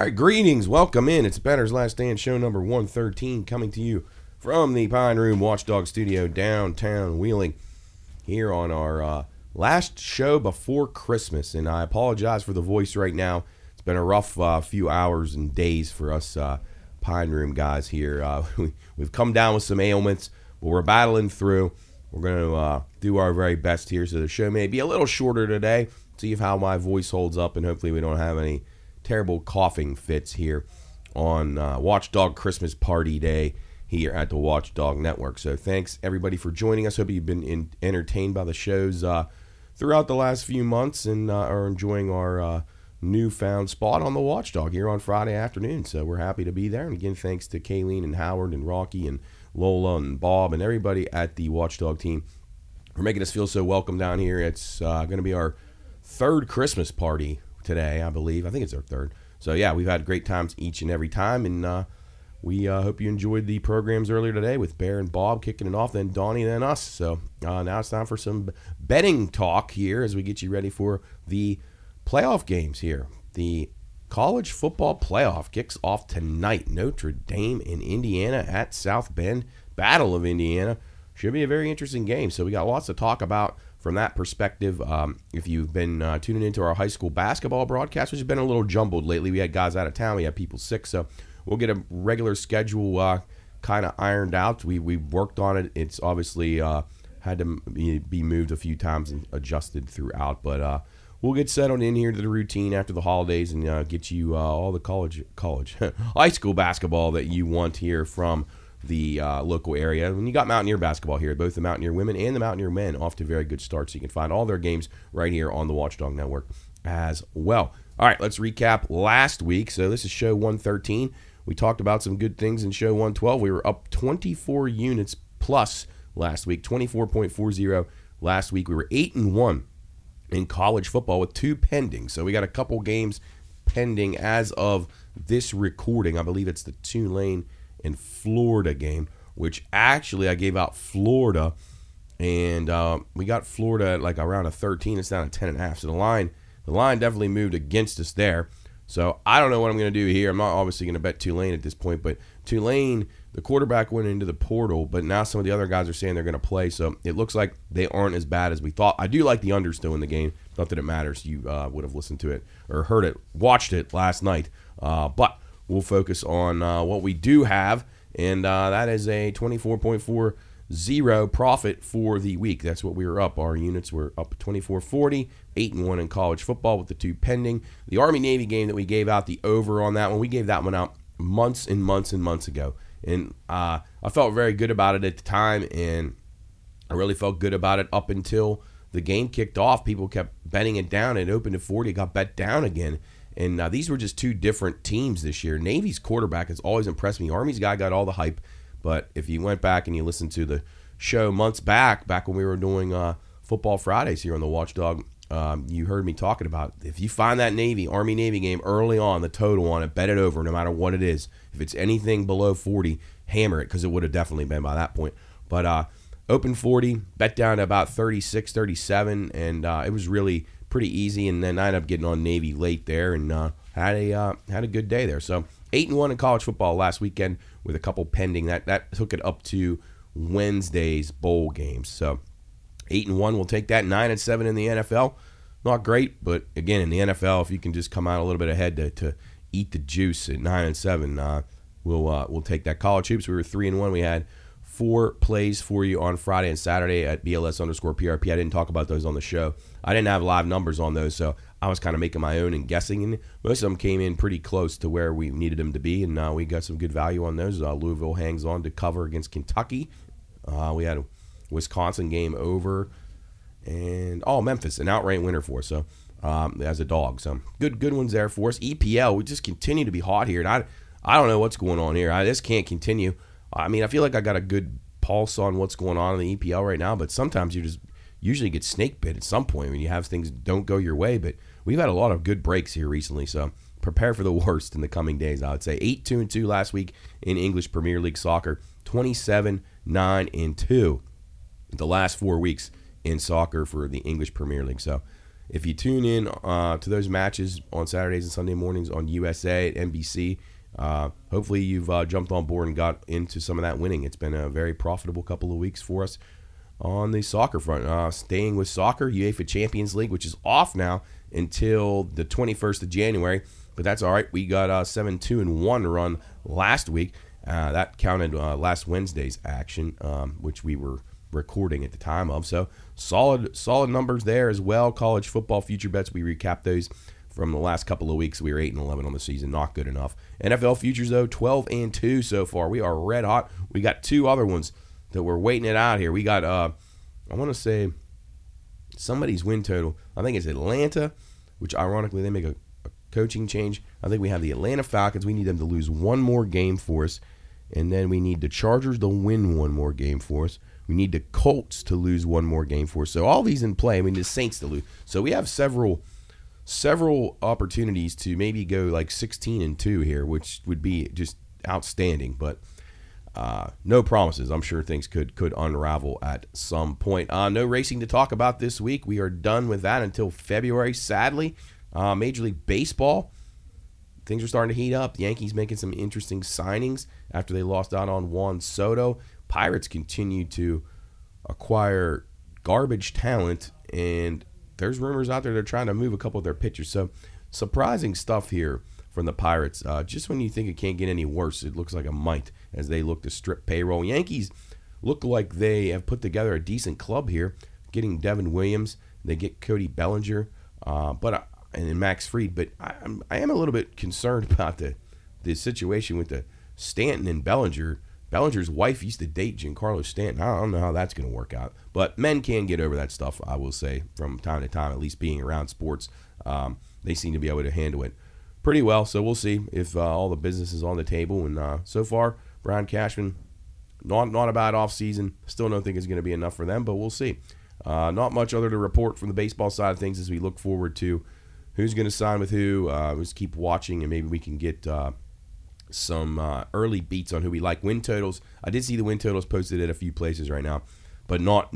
right, greetings. Welcome in. It's Bettor's Last Stand, show number 113, coming to you from the Pine Room Watchdog Studio, downtown Wheeling, here on our last show before Christmas. And I apologize for the voice right now. It's been a rough few hours and days for us Pine Room guys here. We've come down with some ailments, but we're battling through. We're going to do our very best here, so the show may be a little shorter today. See how my voice holds up, and hopefully we don't have any terrible coughing fits here on Watchdog Christmas Party Day here at the Watchdog Network. So thanks everybody for joining us. Hope you've been entertained by the shows throughout the last few months and are enjoying our newfound spot on the Watchdog here on Friday afternoon. So we're happy to be there. And again, thanks to Kayleen and Howard and Rocky and Lola and Bob and everybody at the Watchdog team for making us feel so welcome down here. It's going to be our third Christmas party today, I believe. I think it's our third. So yeah, we've had great times each and every time, and we hope you enjoyed the programs earlier today with Bear and Bob kicking it off, then Donnie, then us. So now it's time for some betting talk here as we get you ready for the playoff games here. The college football playoff kicks off tonight. Notre Dame and Indiana at South Bend. Battle of Indiana. Should be a very interesting game. So we got lots to talk about from that perspective. If you've been tuning into our high school basketball broadcast, which has been a little jumbled lately, we had guys out of town, we had people sick, so we'll get a regular schedule kind of ironed out. We worked on it. It's obviously had to be moved a few times and adjusted throughout, but we'll get settled in here to the routine after the holidays and get you all the college high school basketball that you want here from the local area. When you got Mountaineer basketball here, both the Mountaineer women and the Mountaineer men off to very good starts. So you can find all their games right here on the Watchdog Network as well. All right, let's recap last week. So this is show 113. We talked about some good things in show 112. We were up 24 units plus last week, 24.40 last week. We were 8-1 in college football with 2 pending. So we got a couple games pending as of this recording. I believe it's the Tulane and Florida game, which actually I gave out Florida, and we got Florida at like around a 13. It's down to 10.5. So the line definitely moved against us there. So I don't know what I'm going to do here. I'm not obviously going to bet Tulane at this point, but Tulane, the quarterback went into the portal, but now some of the other guys are saying they're going to play, so it looks like they aren't as bad as we thought. I do like the under still in the game. Not that it matters. You would have listened to it or heard it, watched it last night, but we'll focus on what we do have, and that is a 24.40 profit for the week. That's what we were up. Our units were up 24.40, 8-1 in college football with the 2 pending. The Army-Navy game that we gave out the over on that one, we gave that one out months and months and months ago. And I felt very good about it at the time, and I really felt good about it up until the game kicked off. People kept betting it down. It opened at 40, it got bet down again. And these were just 2 different teams this year. Navy's quarterback has always impressed me. Army's guy got all the hype. But if you went back and you listened to the show months back when we were doing Football Fridays here on the Watchdog, you heard me talking about if you find that Army-Navy game early on, the total on it, bet it over no matter what it is. If it's anything below 40, hammer it, because it would have definitely been by that point. But open 40, bet down to about 36, 37, and it was really pretty easy, and then I ended up getting on Navy late there and had a good day there. So 8-1 in college football last weekend with a couple pending. That took it up to Wednesday's bowl games. So 8-1, we'll take that. 9-7 in the NFL. Not great, but again, in the NFL, if you can just come out a little bit ahead to eat the juice at 9-7, we'll take that. College hoops, we were 3-1. We had 4 plays for you on Friday and Saturday at BLS_PRP. I didn't talk about those on the show. I didn't have live numbers on those, so I was kind of making my own and guessing. And most of them came in pretty close to where we needed them to be, and we got some good value on those. Louisville hangs on to cover against Kentucky. We had a Wisconsin game over, and Memphis, an outright winner for us. So as a dog, so good ones there for us. EPL, we just continue to be hot here, and I don't know what's going on here. I just can't continue. I mean, I feel like I got a good pulse on what's going on in the EPL right now, but sometimes you just usually get snake bit at some point when you have things don't go your way. But we've had a lot of good breaks here recently, so prepare for the worst in the coming days, I would say. 8-2-2 last week in English Premier League soccer, 27-9-2 the last 4 weeks in soccer for the English Premier League. So if you tune in to those matches on Saturdays and Sunday mornings on USA at NBC, hopefully you've jumped on board and got into some of that winning. It's been a very profitable couple of weeks for us on the soccer front. Staying with soccer, UEFA Champions League, which is off now until the 21st of January, but that's all right. We got a 7-2-1 run last week. That counted last Wednesday's action, which we were recording at the time of. So solid numbers there as well. College football future bets, we recapped those from the last couple of weeks. We were 8-11 on the season, not good enough. NFL futures though, 12-2 so far. We are red hot. We got two other ones that we're waiting it out here. We got I want to say somebody's win total. I think it's Atlanta, which ironically they make a coaching change. I think we have the Atlanta Falcons. We need them to lose one more game for us, and then we need the Chargers to win one more game for us. We need the Colts to lose one more game for us. So all these in play. I mean, the Saints to lose. So we have several opportunities to maybe go like 16-2 here, which would be just outstanding. But no promises. I'm sure things could unravel at some point. No racing to talk about this week. We are done with that until February, sadly. Major League Baseball, things are starting to heat up. The Yankees making some interesting signings after they lost out on Juan Soto. Pirates continue to acquire garbage talent, and there's rumors out there they're trying to move a couple of their pitchers. So surprising stuff here from the Pirates. Just when you think it can't get any worse, it looks like it might as they look to strip payroll. Yankees look like they have put together a decent club here, getting Devin Williams. They get Cody Bellinger, and Max Fried. But I am a little bit concerned about the situation with the Stanton and Bellinger. Bellinger's wife used to date Giancarlo Stanton. I don't know how that's going to work out. But men can get over that stuff, I will say, from time to time, at least being around sports. They seem to be able to handle it pretty well. So we'll see if all the business is on the table. And so far, Brian Cashman, not a bad offseason. Still don't think it's going to be enough for them, but we'll see. Not much other to report from the baseball side of things as we look forward to who's going to sign with who. We'll just keep watching, and maybe we can get some early beats on who we like. Win totals. I did see the win totals posted at a few places right now, but not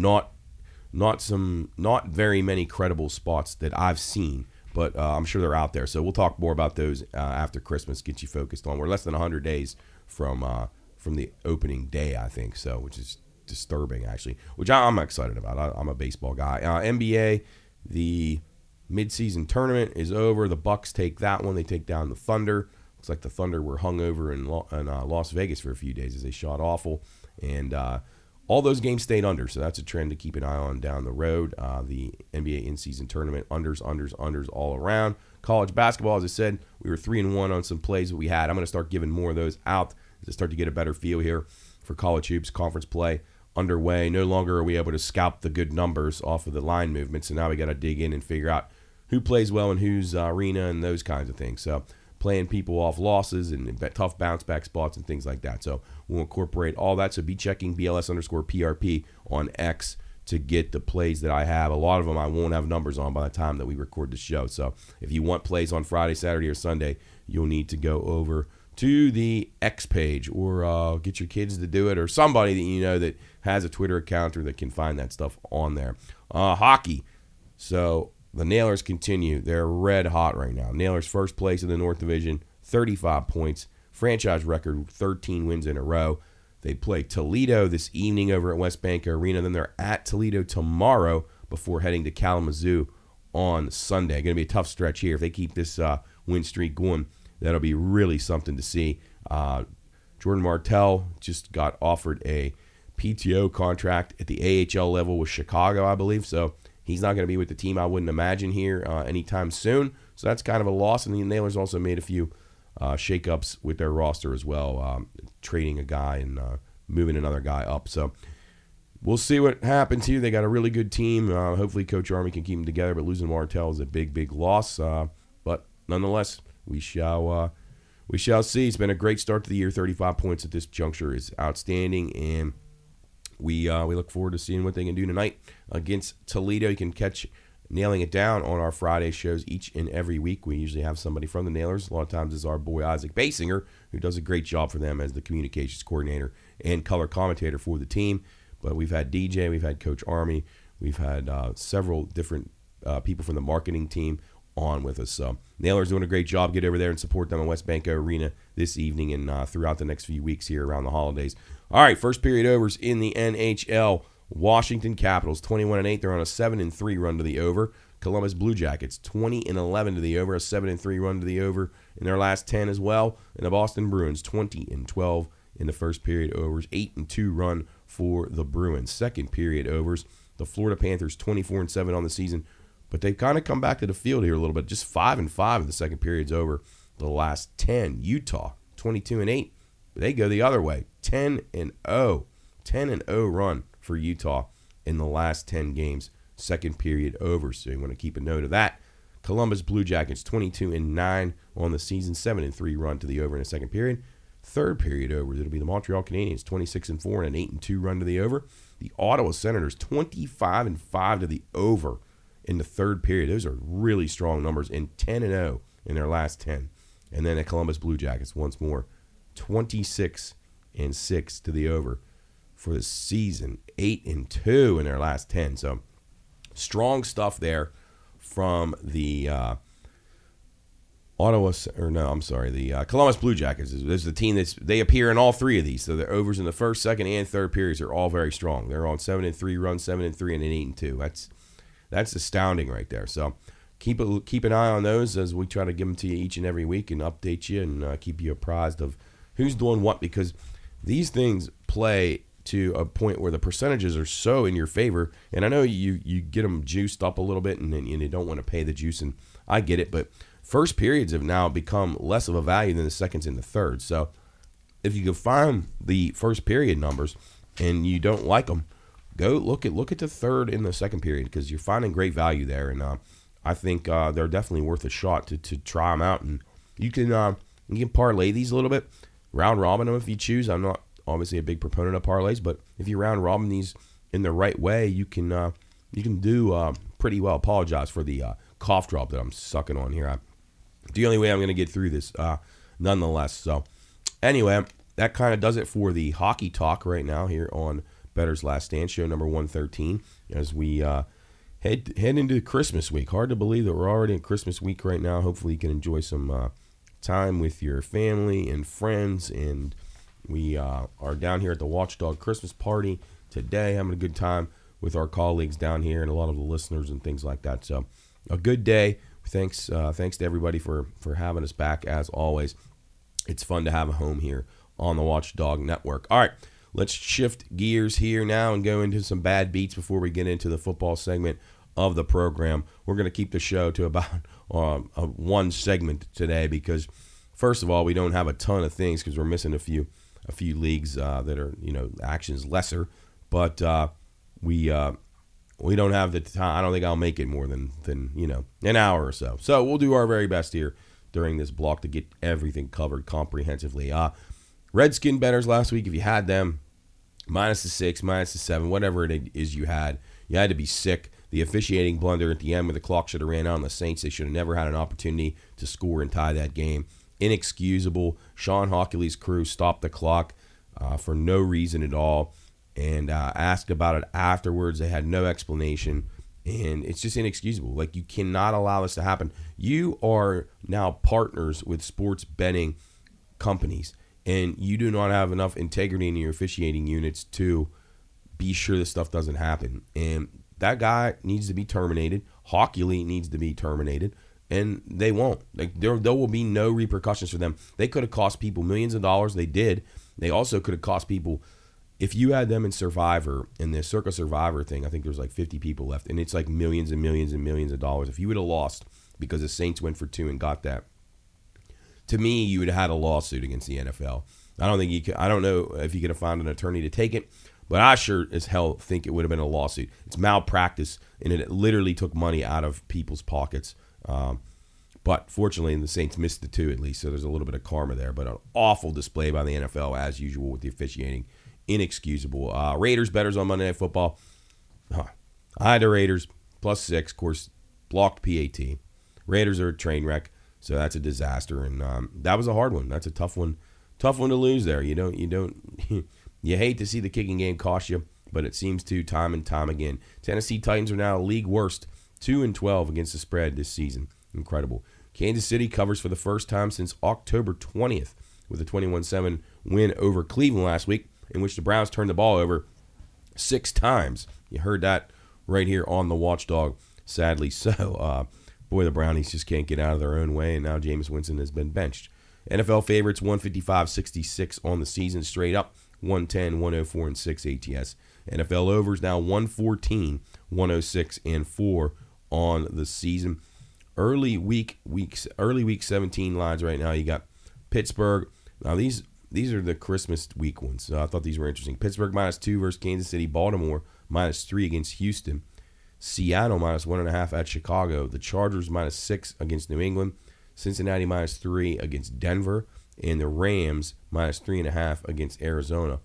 very many credible spots that I've seen. But I'm sure they're out there. So we'll talk more about those after Christmas. Get you focused on. We're less than 100 days from the opening day, I think. So, which is disturbing actually. Which I'm excited about. I'm a baseball guy. NBA, the midseason tournament is over. The Bucks take that one. They take down the Thunder. Looks like the Thunder were hung over in Las Vegas for a few days as they shot awful. And all those games stayed under, so that's a trend to keep an eye on down the road. The NBA in-season tournament, unders all around. College basketball, as I said, we were 3-1 on some plays that we had. I'm going to start giving more of those out to start to get a better feel here for college hoops. Conference play underway. No longer are we able to scalp the good numbers off of the line movement, so now we got to dig in and figure out who plays well and who's arena and those kinds of things. So playing people off losses and tough bounce back spots and things like that. So we'll incorporate all that. So be checking BLS_PRP on X to get the plays that I have. A lot of them I won't have numbers on by the time that we record the show. So if you want plays on Friday, Saturday, or Sunday, you'll need to go over to the X page or get your kids to do it, or somebody that you know that has a Twitter account or that can find that stuff on there. Hockey. So the Nailers continue. They're red hot right now. Nailers first place in the North Division, 35 points. Franchise record, 13 wins in a row. They play Toledo this evening over at West Bank Arena. Then they're at Toledo tomorrow before heading to Kalamazoo on Sunday. Going to be a tough stretch here. If they keep this win streak going, that'll be really something to see. Jordan Martell just got offered a PTO contract at the AHL level with Chicago, I believe. So he's not going to be with the team, I wouldn't imagine, here anytime soon. So that's kind of a loss. And the Nailers also made a few shakeups with their roster as well, trading a guy and moving another guy up. So we'll see what happens here. They got a really good team. Hopefully Coach Army can keep them together, but losing Martell is a big, big loss. But nonetheless, we shall see. It's been a great start to the year. 35 points at this juncture is outstanding, and we look forward to seeing what they can do tonight against Toledo. You can catch Nailing It Down on our Friday shows each and every week. We usually have somebody from the Nailers. A lot of times it's our boy Isaac Basinger, who does a great job for them as the communications coordinator and color commentator for the team. But we've had DJ, we've had Coach Army, we've had several different people from the marketing team on with us. So Nailers doing a great job. Get over there and support them in West Banco Arena this evening and throughout the next few weeks here around the holidays. All right, first period overs in the NHL. Washington Capitals 21-8. They're on a 7-3 run to the over. Columbus Blue Jackets 20-11 to the over, a 7-3 run to the over in their last 10 as well. And the Boston Bruins 20-12 in the first period overs, 8-2 run for the Bruins. Second period overs, the Florida Panthers 24-7 on the season, but they've kind of come back to the field here a little bit. Just 5-5 in the second period's over the last 10. Utah 22-8, but they go the other way, 10-0 run for Utah in the last 10 games. Second period over, so you want to keep a note of that. Columbus Blue Jackets 22-9 on the season, 7-3 run to the over in the second period. Third period over, it'll be the Montreal Canadiens 26-4 and an 8-2 run to the over. The Ottawa Senators 25-5 to the over in the third period. Those are really strong numbers, and 10-0 in their last 10. And then the Columbus Blue Jackets once more 26-6 to the over for the season, 8-2 in their last 10. So strong stuff there from the Columbus Blue Jackets. There's the team they appear in all three of these. So the overs in the first, second, and third periods are all very strong. They're on 7-3 run, 7-3, and an 8-2. That's astounding right there. So keep an eye on those as we try to give them to you each and every week and update you and keep you apprised of who's doing what, because these things play to a point where the percentages are so in your favor. And I know you get them juiced up a little bit and you don't want to pay the juice, and I get it, but first periods have now become less of a value than the seconds and the thirds. So if you can find the first period numbers and you don't like them, go look at the third and the second period, because you're finding great value there. And I think they're definitely worth a shot to try them out. And you can parlay these a little bit, round robin them if you choose. I'm not obviously a big proponent of parlays, but if you round robin these in the right way, you can do pretty well. Apologize for the cough drop that I'm sucking on here. The only way I'm going to get through this, nonetheless. So anyway, that kind of does it for the hockey talk right now here on Bettor's Last Stand, show number 113, as we head into Christmas week. Hard to believe that we're already in Christmas week right now. Hopefully you can enjoy some time with your family and friends, and we are down here at the Watchdog Christmas party today, having a good time with our colleagues down here and a lot of the listeners and things like that. So a good day. Thanks to everybody for having us back as always. It's fun to have a home here on the Watchdog Network. All right, let's shift gears here now and go into some bad beats before we get into the football segment of the program. We're going to keep the show to about one segment today because, first of all, we don't have a ton of things because we're missing a few leagues that are, actions lesser, but we don't have the time. I don't think I'll make it more than an hour or so. So we'll do our very best here during this block to get everything covered comprehensively. Redskin bettors last week, if you had them, -6, -7, whatever it is you had to be sick. The officiating blunder at the end where the clock should have ran out on the Saints. They should have never had an opportunity to score and tie that game. Inexcusable. Sean Hockley's crew stopped the clock for no reason at all and asked about it afterwards. They had no explanation, and it's just inexcusable. Like, you cannot allow this to happen. You are now partners with sports betting companies, and you do not have enough integrity in your officiating units to be sure this stuff doesn't happen. And that guy needs to be terminated. Hockley needs to be terminated. And they won't. Like, there will be no repercussions for them. They could have cost people millions of dollars. They did. They also could have cost people, if you had them in Survivor, in the Circa Survivor thing, I think there's like 50 people left, and it's like millions and millions and millions of dollars. If you would have lost because the Saints went for 2 and got that, to me, you would have had a lawsuit against the NFL. I don't know if you could have found an attorney to take it, but I sure as hell think it would have been a lawsuit. It's malpractice, and it literally took money out of people's pockets. But fortunately, the Saints missed the 2 at least, so there's a little bit of karma there. But an awful display by the NFL, as usual, with the officiating. Inexcusable. Raiders bettors on Monday Night Football. I had the Raiders, +6, of course, blocked PAT. Raiders are a train wreck, so that's a disaster. And that was a hard one. That's a tough one to lose there. You hate to see the kicking game cost you, but it seems to time and time again. Tennessee Titans are now league worst, 2-12 against the spread this season. Incredible. Kansas City covers for the first time since October 20th with a 21-7 win over Cleveland last week, in which the Browns turned the ball over 6 times. You heard that right here on the Watchdog, sadly. So, boy, the Brownies just can't get out of their own way, and now Jameis Winston has been benched. NFL favorites 155-66 on the season straight up, 110, 104, and 6 ATS. NFL overs now 114, 106, and 4 on the season. Early week 17 lines right now. You got Pittsburgh. Now these are the Christmas week ones. So I thought these were interesting. Pittsburgh -2 versus Kansas City. Baltimore -3 against Houston. Seattle -1.5 at Chicago. The Chargers -6 against New England. Cincinnati -3 against Denver. And the Rams -3.5 against Arizona.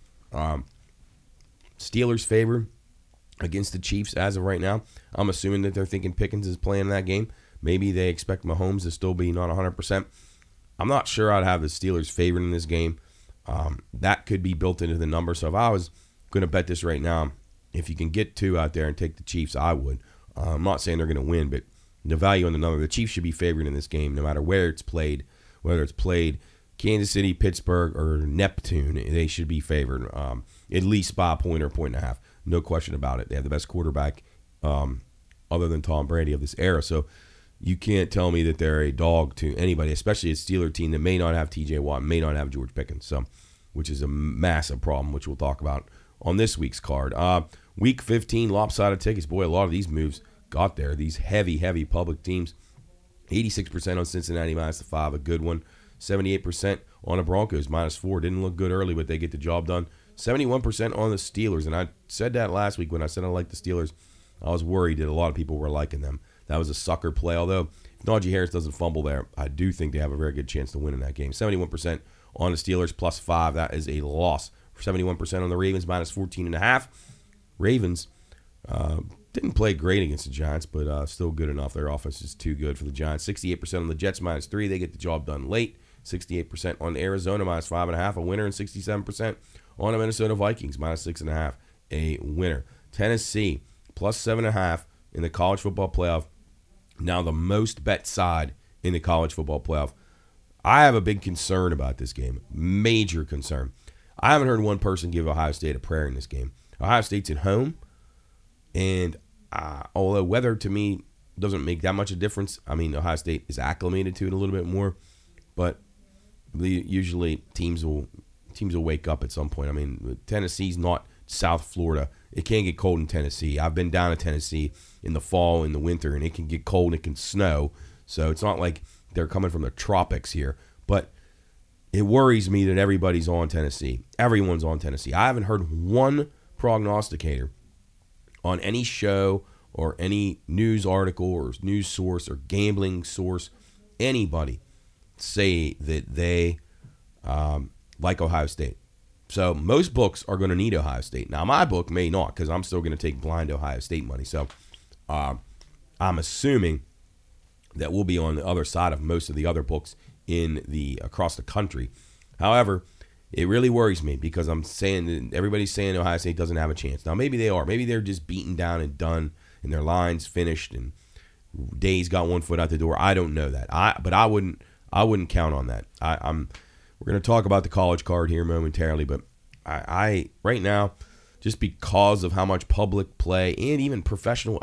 Steelers favor against the Chiefs as of right now. I'm assuming that they're thinking Pickens is playing in that game. Maybe they expect Mahomes to still be not 100%. I'm not sure I'd have the Steelers favored in this game. That could be built into the number. So if I was going to bet this right now, if you can get 2 out there and take the Chiefs, I would. I'm not saying they're going to win, but the value on the number, the Chiefs should be favored in this game no matter where it's played, whether it's played Kansas City, Pittsburgh, or Neptune. They should be favored at least by a point or a point and a half. No question about it. They have the best quarterback other than Tom Brady of this era. So you can't tell me that they're a dog to anybody, especially a Steeler team that may not have TJ Watt, may not have George Pickens, so which is a massive problem, which we'll talk about on this week's card. Week 15, lopsided tickets. Boy, a lot of these moves got there. These heavy public teams. 86% on Cincinnati -5, a good one. 78% on the Broncos -4. Didn't look good early, but they get the job done. 71% on the Steelers, and I said that last week when I said I liked the Steelers. I was worried that a lot of people were liking them. That was a sucker play, although if Najee Harris doesn't fumble there, I do think they have a very good chance to win in that game. 71% on the Steelers +5. That is a loss. 71% on the Ravens -14.5. Ravens didn't play great against the Giants, but still good enough. Their offense is too good for the Giants. 68% on the Jets -3. They get the job done late. 68% on Arizona -5.5, a winner, and 67% on the Minnesota Vikings -6.5, a winner. Tennessee +7.5 in the college football playoff. Now the most bet side in the college football playoff. I have a big concern about this game. Major concern. I haven't heard one person give Ohio State a prayer in this game. Ohio State's at home, and although weather to me doesn't make that much a difference, I mean, Ohio State is acclimated to it a little bit more, but usually teams will wake up at some point. I mean, Tennessee's not South Florida. It can get cold in Tennessee. I've been down to Tennessee in the fall, in the winter, and it can get cold and it can snow. So it's not like they're coming from the tropics here. But it worries me that everybody's on Tennessee. Everyone's on Tennessee. I haven't heard one prognosticator on any show or any news article or news source or gambling source, anybody, say that they like Ohio State. So most books are going to need Ohio State. Now, my book may not, because I'm still going to take blind Ohio State money. So I'm assuming that we'll be on the other side of most of the other books in the across the country. However, it really worries me because I'm saying that everybody's saying Ohio State doesn't have a chance. Now, maybe they are. Maybe they're just beaten down and done, and their line's finished, and Day's got one foot out the door. I don't know that. But I wouldn't count on that. We're going to talk about the college card here momentarily, but I right now, just because of how much public play and even professional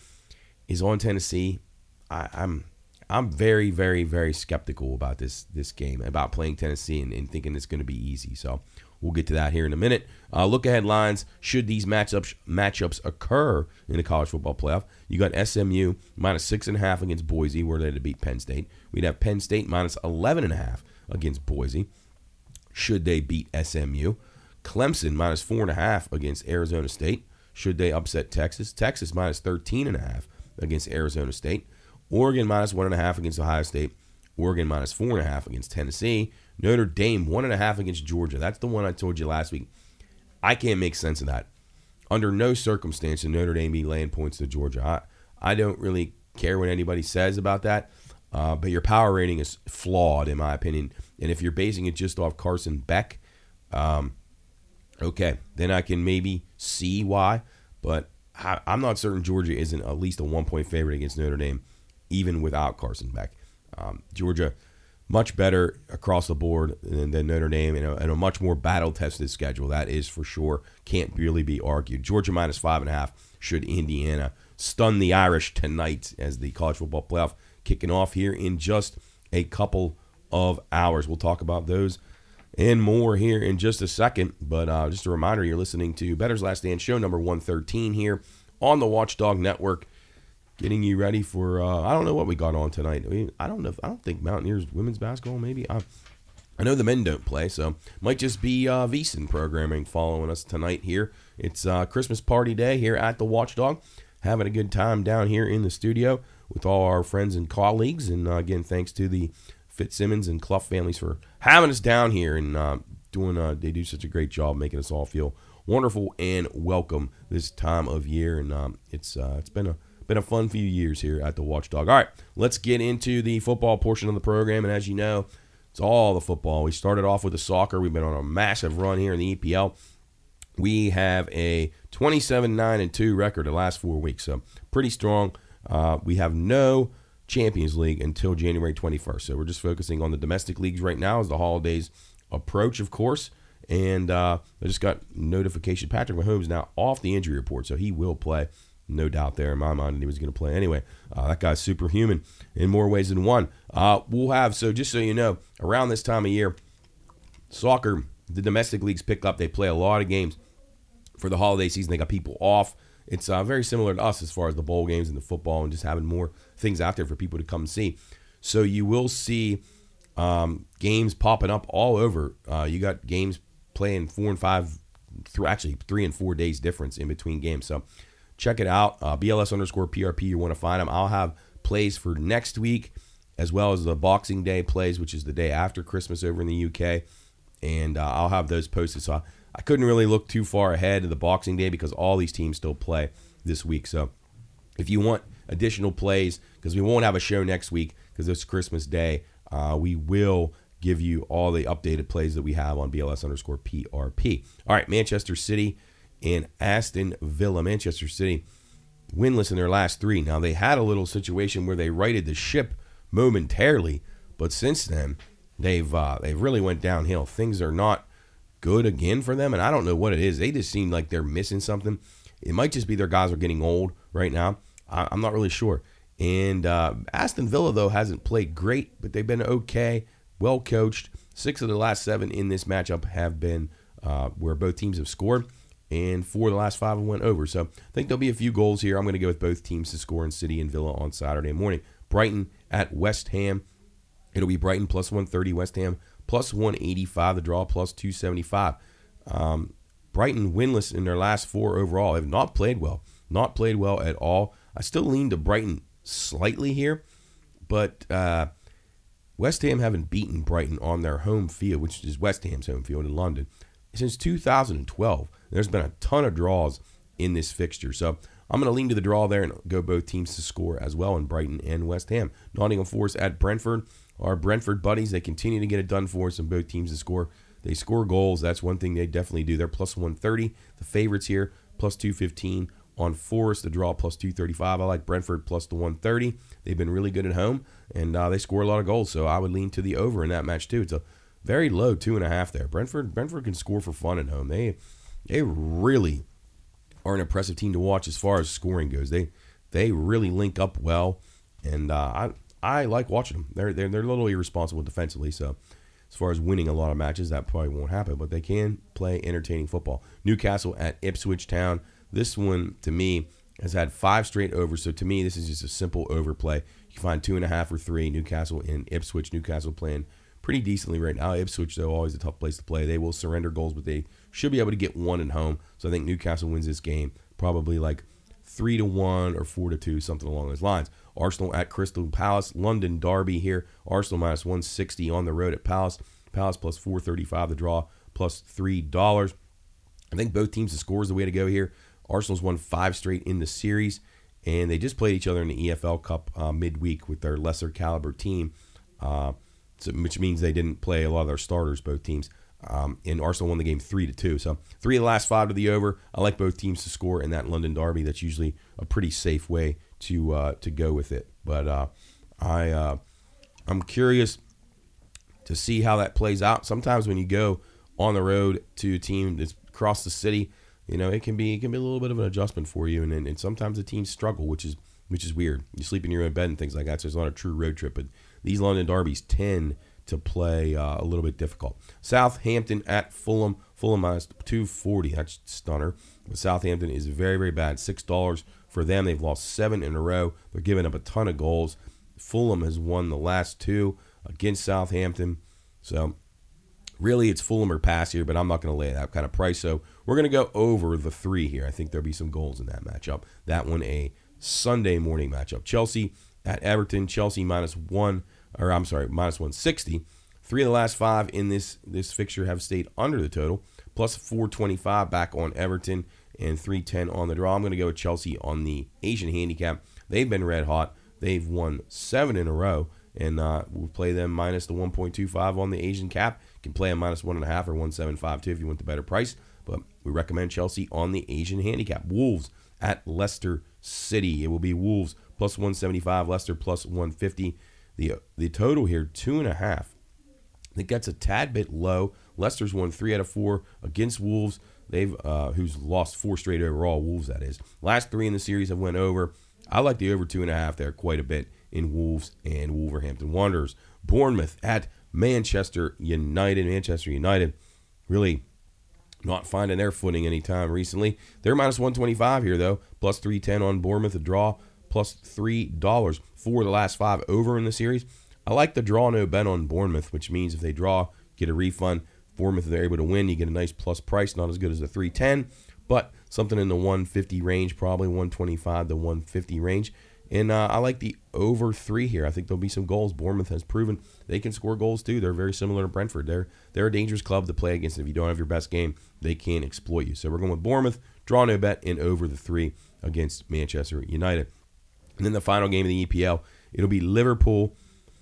is on Tennessee, I'm very, very, very skeptical about this game, about playing Tennessee and thinking it's going to be easy. So we'll get to that here in a minute. Look ahead lines, should these matchups occur in the college football playoff. You got SMU -6.5 against Boise, where they had to beat Penn State. We'd have Penn State -11.5 against Boise, should they beat SMU. Clemson -4.5 against Arizona State, should they upset Texas. Texas -13.5 against Arizona State. Oregon -1.5 against Ohio State. Oregon -4.5 against Tennessee. Notre Dame 1.5 against Georgia. That's the one I told you last week. I can't make sense of that. Under no circumstance should Notre Dame be laying points to Georgia. I don't really care what anybody says about that. But your power rating is flawed, in my opinion. And if you're basing it just off Carson Beck, okay, then I can maybe see why. But I'm not certain Georgia isn't at least a 1-point favorite against Notre Dame, even without Carson Beck. Georgia, much better across the board than Notre Dame, and a much more battle-tested schedule. That is for sure. Can't really be argued. Georgia minus 5.5 should Indiana stun the Irish tonight as the college football playoff kicking off here in just a couple of hours. We'll talk about those and more here in just a second. But just a reminder, you're listening to Bettor's Last Stand, show number 113 here on the Watchdog Network, getting you ready for, I don't know what we got on tonight. I don't think Mountaineers women's basketball, maybe. I know the men don't play, so might just be VEASAN programming following us tonight here. It's Christmas party day here at the Watchdog. Having a good time down here in the studio with all our friends and colleagues. And again, thanks to the Fitzsimmons and Clough families for having us down here and they do such a great job making us all feel wonderful and welcome this time of year. And it's been a fun few years here at the Watchdog. All right, let's get into the football portion of the program. And as you know, it's all the football. We started off with the soccer. We've been on a massive run here in the EPL. We have a 27-9-2 record the last 4 weeks, so pretty strong. We have no Champions League until January 21st, so we're just focusing on the domestic leagues right now as the holidays approach, of course. And I just got notification Patrick Mahomes now off the injury report, so he will play. No doubt there in my mind that he was going to play anyway. That guy's superhuman in more ways than one. We'll have, so just so you know, around this time of year, soccer, the domestic leagues pick up. They play a lot of games for the holiday season. They got people off. It's very similar to us as far as the bowl games and the football and just having more things out there for people to come and see. So you will see games popping up all over. You got games playing 4 and 5, actually 3 and 4 days difference in between games. So check it out. BLS_PRP, you want to find them. I'll have plays for next week as well as the Boxing Day plays, which is the day after Christmas over in the UK. And I'll have those posted. So I couldn't really look too far ahead of the Boxing Day because all these teams still play this week. So if you want additional plays, because we won't have a show next week because it's Christmas Day, we will give you all the updated plays that we have on BLS_PRP. All right, Manchester City and Aston Villa. Manchester City winless in their last 3. Now, they had a little situation where they righted the ship momentarily, but since then, they've really went downhill. Things are not good again for them, and I don't know what it is. They just seem like they're missing something. It might just be their guys are getting old right now. I'm not really sure. And Aston Villa, though, hasn't played great, but they've been okay, well coached. 6 of the last 7 in this matchup have been where both teams have scored, and 4 of the last 5 have went over. So I think there'll be a few goals here. I'm going to go with both teams to score in City and Villa on Saturday morning. Brighton at West Ham. It'll be Brighton plus 130, West Ham plus 185, the draw plus 275. Brighton winless in their last 4 overall. Have not played well. Not played well at all. I still lean to Brighton slightly here, but West Ham haven't beaten Brighton on their home field, which is West Ham's home field in London, since 2012. There's been a ton of draws in this fixture. So I'm going to lean to the draw there and go both teams to score as well in Brighton and West Ham. Nottingham Forest at Brentford. Our Brentford buddies, they continue to get it done for us and both teams to score. They score goals. That's one thing they definitely do. They're plus 130. The favorites here, plus 215 on Forest. The draw plus 235. I like Brentford plus the 130. They've been really good at home, and they score a lot of goals. So I would lean to the over in that match too. It's a very low 2.5 there. Brentford can score for fun at home. They really are an impressive team to watch as far as scoring goes. They really link up well, and I like watching them. They're a little irresponsible defensively, so as far as winning a lot of matches, that probably won't happen, but they can play entertaining football. Newcastle at Ipswich Town. This one, to me, has had 5 straight overs, so to me, this is just a simple overplay. You can find 2.5 or 3, Newcastle and Ipswich. Newcastle playing pretty decently right now. Ipswich, though, always a tough place to play. They will surrender goals, but they should be able to get 1 at home, so I think Newcastle wins this game, probably like 3-1 or 4-2, something along those lines. Arsenal at Crystal Palace. London derby here. Arsenal minus 160 on the road at Palace. Palace plus 435. The draw plus $3. I think both teams to score is the way to go here. Arsenal's won 5 straight in the series, and they just played each other in the EFL Cup midweek with their lesser caliber team, which means they didn't play a lot of their starters, both teams. And Arsenal won the game 3-2. So 3 of the last 5 to the over. I like both teams to score in that London derby. That's usually a pretty safe way to go with it. But I'm curious to see how that plays out. Sometimes when you go on the road to a team that's across the city, it can be a little bit of an adjustment for you, and sometimes the teams struggle, which is weird. You sleep in your own bed and things like that, so it's not a true road trip. But these London derbies tend to play a little bit difficult. Southampton at Fulham. Fulham minus 240. That's stunner. But Southampton is very, very bad. $6 for them. They've lost 7 in a row. They're giving up a ton of goals. Fulham has won the last 2 against Southampton. So really, it's Fulham or pass here, but I'm not going to lay that kind of price. So we're going to go over the 3 here. I think there'll be some goals in that matchup. That one, a Sunday morning matchup. Chelsea at Everton. Chelsea minus 160. 3 of the last 5 in this fixture have stayed under the total. Plus 425 back on Everton and 310 on the draw. I'm going to go with Chelsea on the Asian handicap. They've been red hot. They've won 7 in a row. And we'll play them minus the 1.25 on the Asian cap. You can play them minus 1.5 or 1.75 too if you want the better price. But we recommend Chelsea on the Asian handicap. Wolves at Leicester City. It will be Wolves plus 175, Leicester plus 150. The total here, 2.5. I think that's a tad bit low. Leicester's won 3 out of 4 against Wolves. They've who's lost 4 straight overall. Wolves, that is. Last 3 in the series have went over. I like the over 2.5 there quite a bit in Wolves and Wolverhampton Wanderers. Bournemouth at Manchester United. Manchester United really not finding their footing anytime recently. They're minus 125 here, though. Plus 310 on Bournemouth. A draw plus $3 for the last 5 over in the series. I like the draw no bet on Bournemouth, which means if they draw, get a refund. Bournemouth, if they're able to win, you get a nice plus price. Not as good as the 310, but something in the 150 range, probably 125 to 150 range. And I like the over 3 here. I think there'll be some goals. Bournemouth has proven they can score goals too. They're very similar to Brentford. They're a dangerous club to play against. If you don't have your best game, they can exploit you. So we're going with Bournemouth, draw no bet, and over the 3 against Manchester United. And then the final game of the EPL, it'll be Liverpool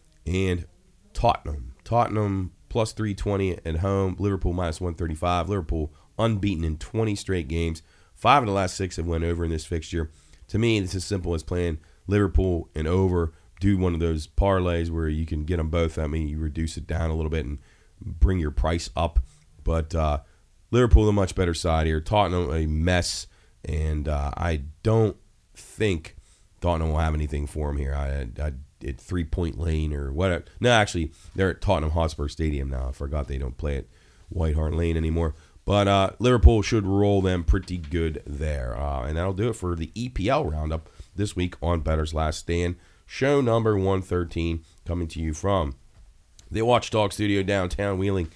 and Tottenham. Tottenham plus 320 at home. Liverpool minus 135. Liverpool unbeaten in 20 straight games. 5 of the last 6 have went over in this fixture. To me, it's as simple as playing Liverpool and over. Do one of those parlays where you can get them both. I mean, you reduce it down a little bit and bring your price up. But Liverpool, a much better side here. Tottenham, a mess. And I don't think Tottenham will have anything for them here. At 3 Point Lane or whatever. No, actually, they're at Tottenham Hotspur Stadium now. I forgot they don't play at White Hart Lane anymore. But Liverpool should roll them pretty good there. And that'll do it for the EPL roundup this week on Bettor's Last Stand. Show number 113 coming to you from the Watchdog Studio downtown Wheeling.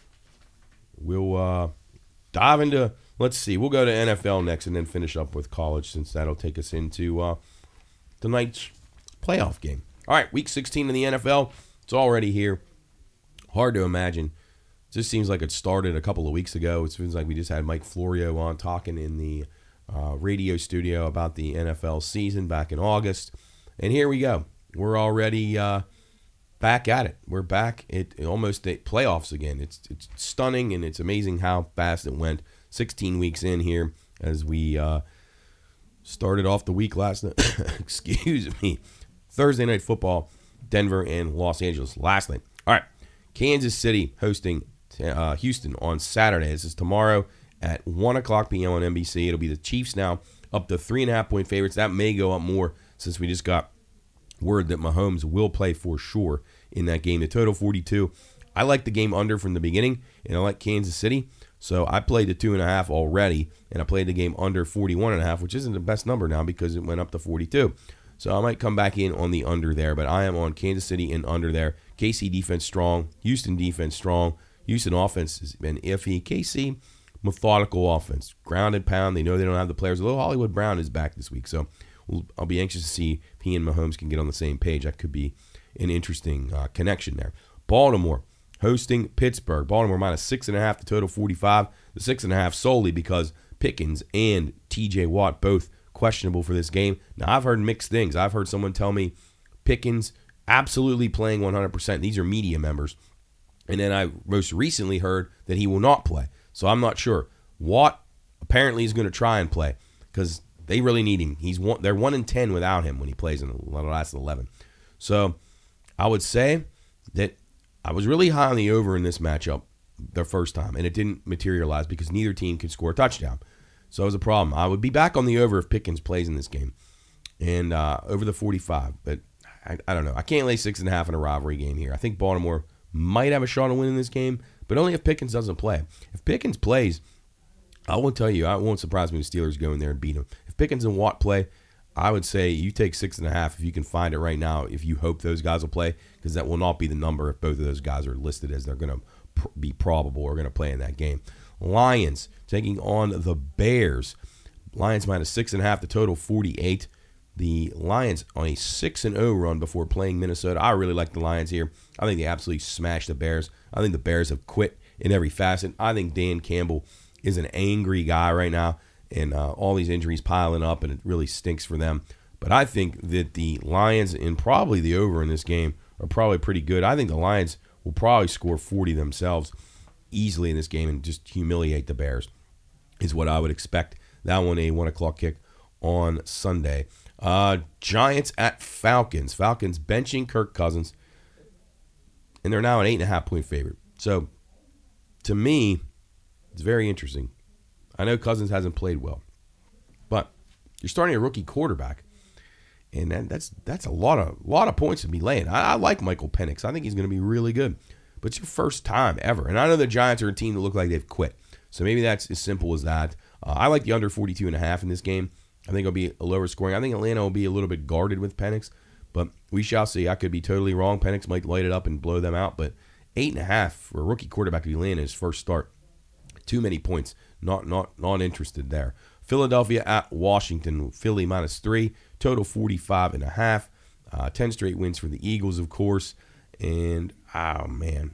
We'll dive into, let's see, we'll go to NFL next and then finish up with college since that'll take us into tonight's playoff game. All right, Week 16 in the NFL. It's already here. Hard to imagine. It just seems like it started a couple of weeks ago. It seems like we just had Mike Florio on talking in the radio studio about the NFL season back in August. And here we go. We're already back at it. We're back at almost the playoffs again. It's stunning, and it's amazing how fast it went. 16 weeks in here as we started off the week last night. Excuse me. Thursday Night Football, Denver and Los Angeles last night. All right, Kansas City hosting Houston on Saturday. This is tomorrow at 1 o'clock p.m. on NBC. It'll be the Chiefs now up to 3.5-point favorites. That may go up more since we just got word that Mahomes will play for sure in that game. The total 42. I like the game under from the beginning, and I like Kansas City. So I played the 2.5 already, and I played the game under 41.5, which isn't the best number now because it went up to 42. So I might come back in on the under there, but I am on Kansas City and under there. KC defense strong. Houston defense strong. Houston offense has been iffy. KC, methodical offense. Ground and pound. They know they don't have the players. Although Hollywood Brown is back this week, so I'll be anxious to see if he and Mahomes can get on the same page. That could be an interesting connection there. Baltimore hosting Pittsburgh. Baltimore minus 6.5, the total 45. The 6.5 solely because Pickens and T.J. Watt both questionable for this game. Now, I've heard mixed things. I've heard someone tell me Pickens absolutely playing 100%. These are media members. And then I most recently heard that he will not play. So I'm not sure. Watt apparently is going to try and play because they really need him. They're 1-10 without him when he plays in the last 11. So I would say that I was really high on the over in this matchup the first time, and it didn't materialize because neither team could score a touchdown. So it was a problem. I would be back on the over if Pickens plays in this game and over the 45. But I don't know. I can't lay 6.5 in a rivalry game here. I think Baltimore might have a shot of winning this game, but only if Pickens doesn't play. If Pickens plays, I will tell you, it won't surprise me if the Steelers go in there and beat him. If Pickens and Watt play, I would say you take 6.5 if you can find it right now, if you hope those guys will play, because that will not be the number if both of those guys are listed as they're going to be probable or going to play in that game. Lions taking on the Bears. Lions minus 6.5, the total 48. The Lions on a 6-0 run before playing Minnesota. I really like the Lions here. I think they absolutely smashed the Bears. I think the Bears have quit in every facet. I think Dan Campbell is an angry guy right now, and all these injuries piling up, and it really stinks for them. But I think that the Lions and probably the over in this game are probably pretty good. I think the Lions will probably score 40 themselves easily in this game and just humiliate the Bears is what I would expect. That one a 1 o'clock kick on Sunday. Giants at Falcons. Falcons benching Kirk Cousins, and they're now an 8.5-point favorite. So, to me, it's very interesting. I know Cousins hasn't played well, but you're starting a rookie quarterback, and that's a lot of points to be laying. I like Michael Penix. I think he's going to be really good, but it's your first time ever. And I know the Giants are a team that look like they've quit, so maybe that's as simple as that. I like the under 42.5 in this game. I think it'll be a lower scoring. I think Atlanta will be a little bit guarded with Penix, but we shall see. I could be totally wrong. Penix might light it up and blow them out, but 8.5 for a rookie quarterback to be laying in his first start. Too many points. Not interested there. Philadelphia at Washington. Philly minus 3. Total 45.5. 10 straight wins for the Eagles, of course. And, oh, man.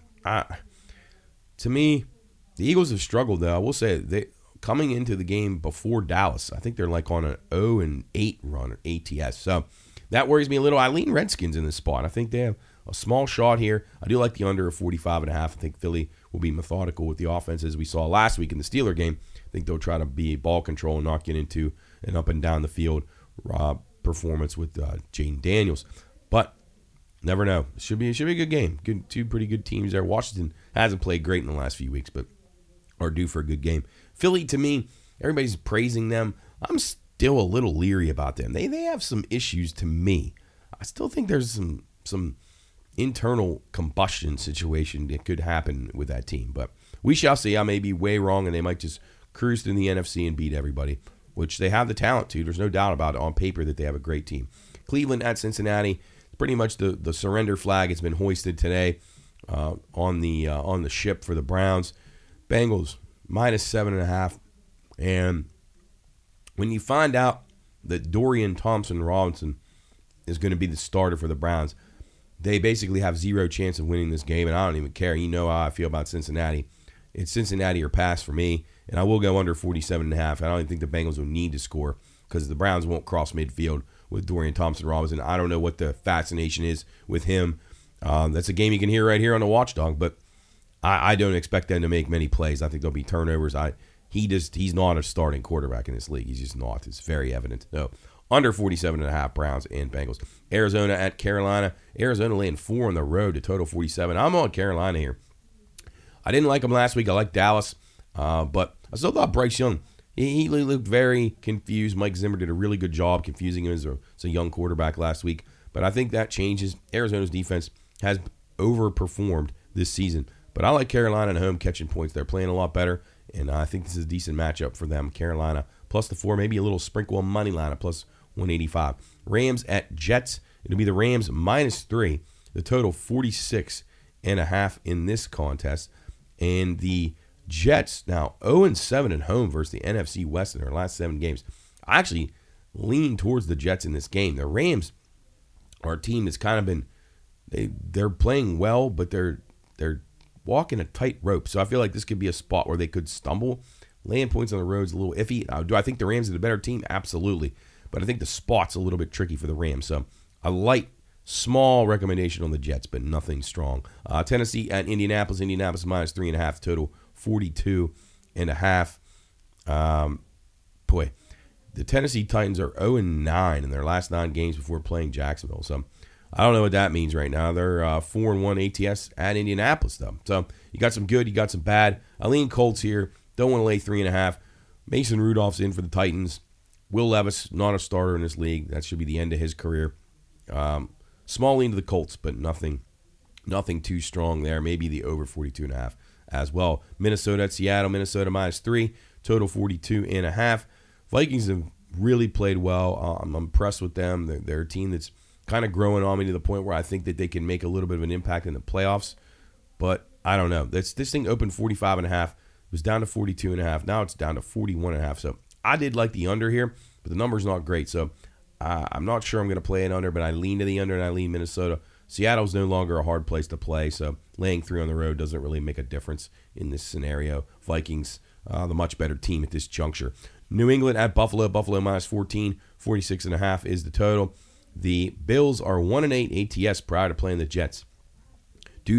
To me, the Eagles have struggled, though. I will say they coming into the game before Dallas, I think they're like on an 0-8 run at ATS. So that worries me a little. I lean Redskins in this spot. I think they have a small shot here. I do like the under of 45.5. I think Philly will be methodical with the offense as we saw last week in the Steeler game. I think they'll try to be ball control and not get into an up and down the field performance with Jaden Daniels. But never know. It should be a good game. Two pretty good teams there. Washington hasn't played great in the last few weeks, but are due for a good game. Philly, to me, everybody's praising them. I'm still a little leery about them. They have some issues to me. I still think there's some internal combustion situation that could happen with that team. But we shall see. I may be way wrong, and they might just cruise through the NFC and beat everybody, which they have the talent to. There's no doubt about it on paper that they have a great team. Cleveland at Cincinnati. Pretty much the surrender flag has been hoisted today on the ship for the Browns. Bengals minus 7.5. And when you find out that Dorian Thompson-Robinson is going to be the starter for the Browns, they basically have zero chance of winning this game, and I don't even care. You know how I feel about Cincinnati. It's Cincinnati or pass for me, and I will go under 47.5. I don't even think the Bengals will need to score because the Browns won't cross midfield with Dorian Thompson-Robinson. I don't know what the fascination is with him. That's a game you can hear right here on the Watchdog, but I don't expect them to make many plays. I think there'll be turnovers. He's not a starting quarterback in this league. He's just not. It's very evident. No. Under 47.5, Browns and Bengals. Arizona at Carolina. Arizona laying 4 on the road to total 47. I'm on Carolina here. I didn't like them last week. I like Dallas. But I still thought Bryce Young, he looked very confused. Mike Zimmer did a really good job confusing him as a young quarterback last week. But I think that changes. Arizona's defense has overperformed this season. But I like Carolina at home catching points. They're playing a lot better. And I think this is a decent matchup for them. Carolina plus the 4, maybe a little sprinkle of money line at plus 185. Rams at Jets. It'll be the Rams minus 3. The total 46.5 in this contest. And the Jets now 0-7 at home versus the NFC West in their last 7 games. I actually lean towards the Jets in this game. The Rams are a team that's kind of been they're playing well, but they're walking a tight rope. So I feel like this could be a spot where they could stumble. Laying points on the road is a little iffy. Do I think the Rams are the better team? Absolutely. But I think the spot's a little bit tricky for the Rams. So I like Small recommendation on the Jets, but nothing strong. Tennessee at Indianapolis. Indianapolis minus 3.5. Total 42.5. Boy, the Tennessee Titans are 0-9 in their last 9 games before playing Jacksonville. So I don't know what that means right now. They're 4-1 ATS at Indianapolis, though. So you got some good, you got some bad. I lean Colts here. Don't want to lay 3.5. Mason Rudolph's in for the Titans. Will Levis, not a starter in this league. That should be the end of his career. Small lean to the Colts, but nothing too strong there. Maybe the over 42.5 as well. Minnesota at Seattle. Minnesota minus 3. Total 42.5. Vikings have really played well. I'm impressed with them. They're a team that's kind of growing on me to the point where I think that they can make a little bit of an impact in the playoffs. But I don't know. This thing opened 45.5. It was down to 42.5. Now it's down to 41.5. So I did like the under here, but the number's not great. So I'm not sure I'm going to play it under, but I lean to the under and I lean Minnesota. Seattle's no longer a hard place to play, so laying 3 on the road doesn't really make a difference in this scenario. Vikings, the much better team at this juncture. New England at Buffalo. Buffalo minus 14. 46.5 is the total. The Bills are 1-8 ATS prior to playing the Jets. Do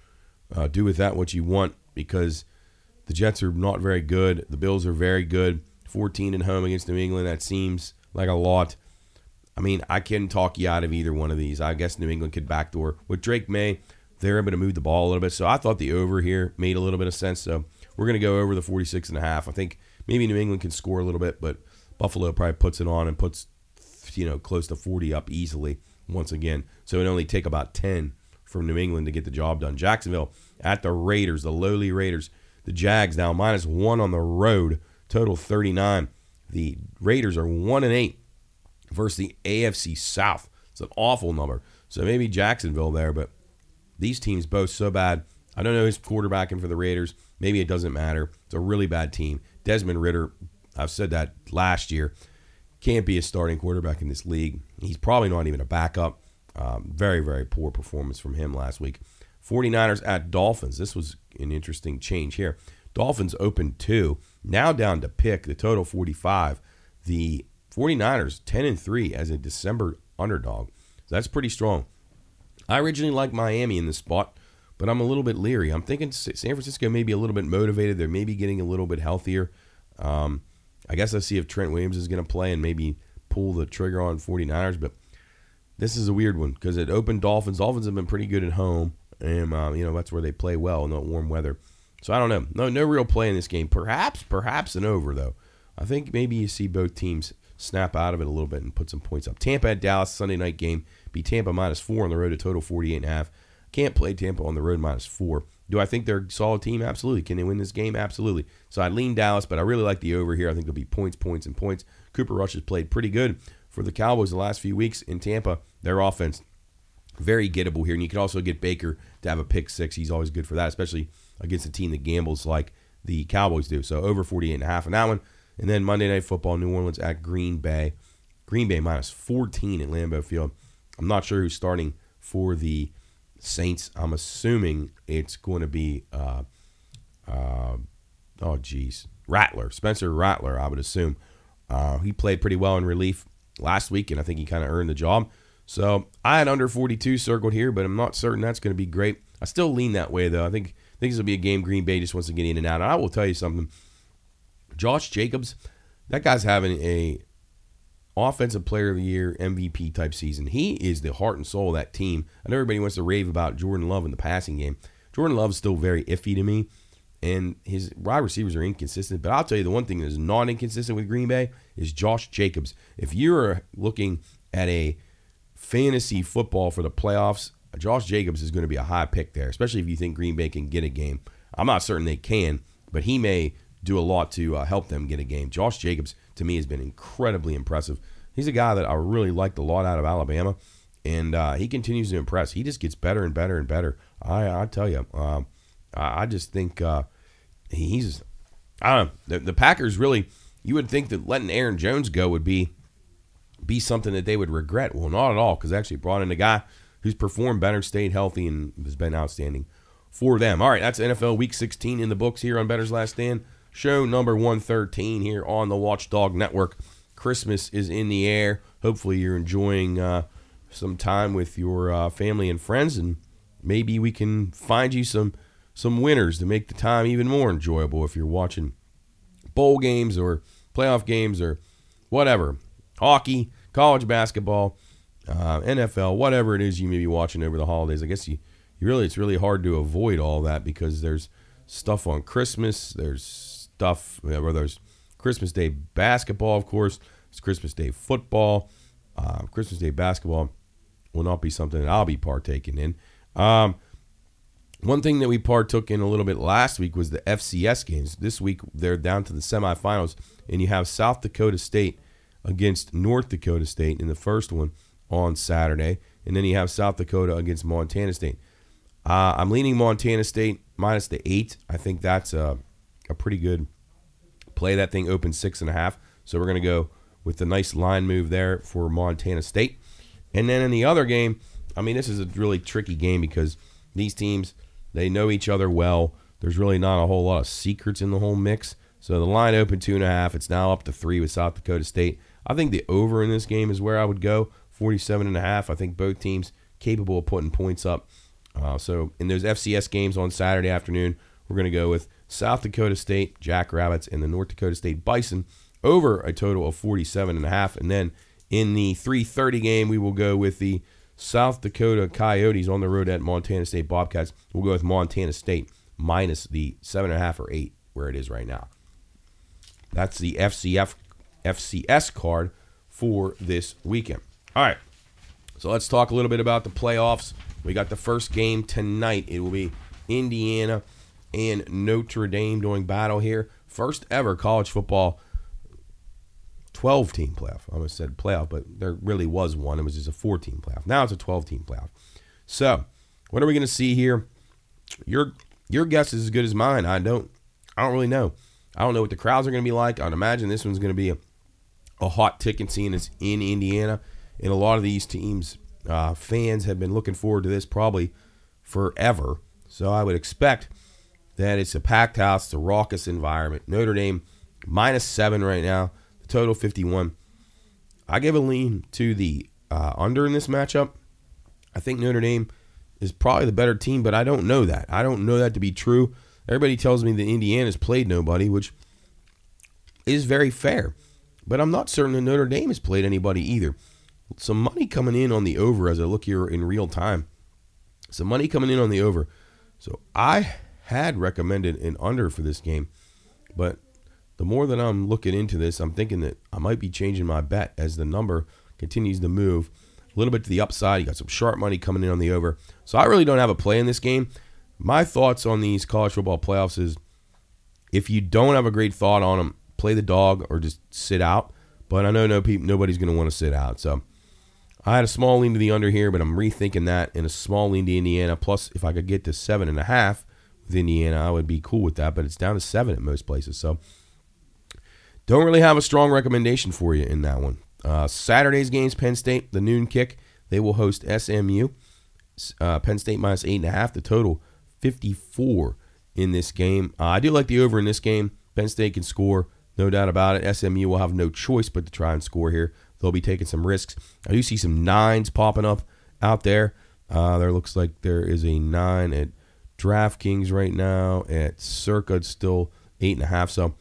with that what you want, because the Jets are not very good. The Bills are very good. 14 at home against New England. That seems like a lot. I mean, I can talk you out of either one of these. I guess New England could backdoor. With Drake May, they're able to move the ball a little bit. So I thought the over here made a little bit of sense. So we're going to go over the 46.5. I think maybe New England can score a little bit, but Buffalo probably puts it on and puts, close to 40 up easily once again. So it only take about 10 from New England to get the job done. Jacksonville at the Raiders, the lowly Raiders. The Jags now minus 1 on the road, total 39. The Raiders are 1-8 versus the AFC South. It's an awful number. So maybe Jacksonville there, but these teams both so bad. I don't know who's quarterbacking for the Raiders. Maybe it doesn't matter. It's a really bad team. Desmond Ridder, I've said that last year, can't be a starting quarterback in this league. He's probably not even a backup. Very, very poor performance from him last week. 49ers at Dolphins. This was an interesting change here. Dolphins opened 2, now down to pick, the total 45. The 49ers 10-3 as a December underdog. So that's pretty strong. I originally liked Miami in this spot, but I'm a little bit leery. I'm thinking San Francisco may be a little bit motivated. They're maybe getting a little bit healthier. I guess I'll see if Trent Williams is going to play and maybe pull the trigger on 49ers, but this is a weird one because it opened Dolphins. Dolphins have been pretty good at home, and that's where they play well in the warm weather. So I don't know. No real play in this game. Perhaps an over, though. I think maybe you see both teams snap out of it a little bit and put some points up. Tampa at Dallas, Sunday night game. Be Tampa minus 4 on the road, a total 48.5. Can't play Tampa on the road minus 4. Do I think they're a solid team? Absolutely. Can they win this game? Absolutely. So I lean Dallas, but I really like the over here. I think there'll be points, and points. Cooper Rush has played pretty good for the Cowboys the last few weeks in Tampa. Their offense, very gettable here. And you can also get Baker to have a pick 6. He's always good for that, especially against a team that gambles like the Cowboys do. So over 48.5 on that one. And then Monday Night Football, New Orleans at Green Bay. Green Bay minus 14 at Lambeau Field. I'm not sure who's starting for the Saints. I'm assuming it's going to be, Rattler. Spencer Rattler, I would assume. He played pretty well in relief last week, and I think he kind of earned the job. So I had under 42 circled here, but I'm not certain that's going to be great. I still lean that way, though. I think this will be a game Green Bay just wants to get in and out. And I will tell you something. Josh Jacobs, that guy's having a Offensive Player of the Year, MVP type season. He is the heart and soul of that team. I know everybody wants to rave about Jordan Love in the passing game. Jordan Love's still very iffy to me, and his wide receivers are inconsistent. But I'll tell you, the one thing that is not inconsistent with Green Bay is Josh Jacobs. If you're looking at a fantasy football for the playoffs, Josh Jacobs is going to be a high pick there, especially if you think Green Bay can get a game. I'm not certain they can, but he may do a lot to help them get a game. Josh Jacobs, to me, has been incredibly impressive. He's a guy that I really liked a lot out of Alabama, and he continues to impress. He just gets better and better and better. I tell you, I just think he's – I don't know. The Packers really – you would think that letting Aaron Jones go would be something that they would regret. Well, not at all, because they actually brought in a guy who's performed better, stayed healthy, and has been outstanding for them. All right, that's NFL Week 16 in the books here on Bettor's Last Stand. Show number 113 here on the Watchdog Network. Christmas is in the air. Hopefully you're enjoying some time with your family and friends, and maybe we can find you some winners to make the time even more enjoyable if you're watching bowl games or playoff games or whatever. Hockey, college basketball, NFL, whatever it is you may be watching over the holidays. I guess it's really hard to avoid all that because there's stuff on Christmas. There's stuff where there's Christmas Day basketball, of course. It's Christmas Day football. Christmas Day basketball will not be something that I'll be partaking in. One thing that we partook in a little bit last week was the FCS games. This week, they're down to the semifinals, and you have South Dakota State against North Dakota State in the first one on Saturday, and then you have South Dakota against Montana State. I'm leaning Montana State minus the 8. I think that's a pretty good play. That thing opened 6.5, so we're going to go with the nice line move there for Montana State. And then in the other game, I mean, this is a really tricky game because these teams, they know each other well. There's really not a whole lot of secrets in the whole mix. So the line opened 2.5. It's now up to 3 with South Dakota State. I think the over in this game is where I would go, 47.5. I think both teams capable of putting points up. So in those FCS games on Saturday afternoon, we're going to go with South Dakota State Jackrabbits and the North Dakota State Bison over a total of 47.5. And then in the 3:30 game, we will go with the South Dakota Coyotes on the road at Montana State Bobcats. We'll go with Montana State minus the 7.5 or 8 where it is right now. That's the FCS card for this weekend. All right, so let's talk a little bit about the playoffs. We got the first game tonight. It will be Indiana and Notre Dame doing battle here. First ever college football 12-team playoff. I almost said playoff, but there really was one. It was just a 4-team playoff. Now it's a 12-team playoff. So, what are we going to see here? Your guess is as good as mine. I don't really know. I don't know what the crowds are going to be like. I'd imagine this one's going to be a hot ticket scene. It's in Indiana, and a lot of these teams, fans have been looking forward to this probably forever. So I would expect that it's a packed house, it's a raucous environment. Notre Dame -7 right now. Total 51. I give a lean to the under in this matchup. I think Notre Dame is probably the better team, but I don't know that. I don't know that to be true. Everybody tells me that Indiana's played nobody, which is very fair. But I'm not certain that Notre Dame has played anybody either. Some money coming in on the over as I look here in real time. Some money coming in on the over. So I had recommended an under for this game, but the more that I'm looking into this, I'm thinking that I might be changing my bet as the number continues to move a little bit to the upside. You got some sharp money coming in on the over. So I really don't have a play in this game. My thoughts on these college football playoffs is if you don't have a great thought on them, play the dog or just sit out. But I know nobody's going to want to sit out. So I had a small lean to the under here, but I'm rethinking that in a small lean to Indiana. Plus, if I could get to 7.5 with Indiana, I would be cool with that. But it's down to 7 at most places. So don't really have a strong recommendation for you in that one. Saturday's games, Penn State, the noon kick. They will host SMU. Penn State -8.5. The total 54 in this game. I do like the over in this game. Penn State can score, no doubt about it. SMU will have no choice but to try and score here. They'll be taking some risks. I do see some 9s popping up out there. There looks like there is a 9 at DraftKings right now. At Circa, it's still 8.5. So,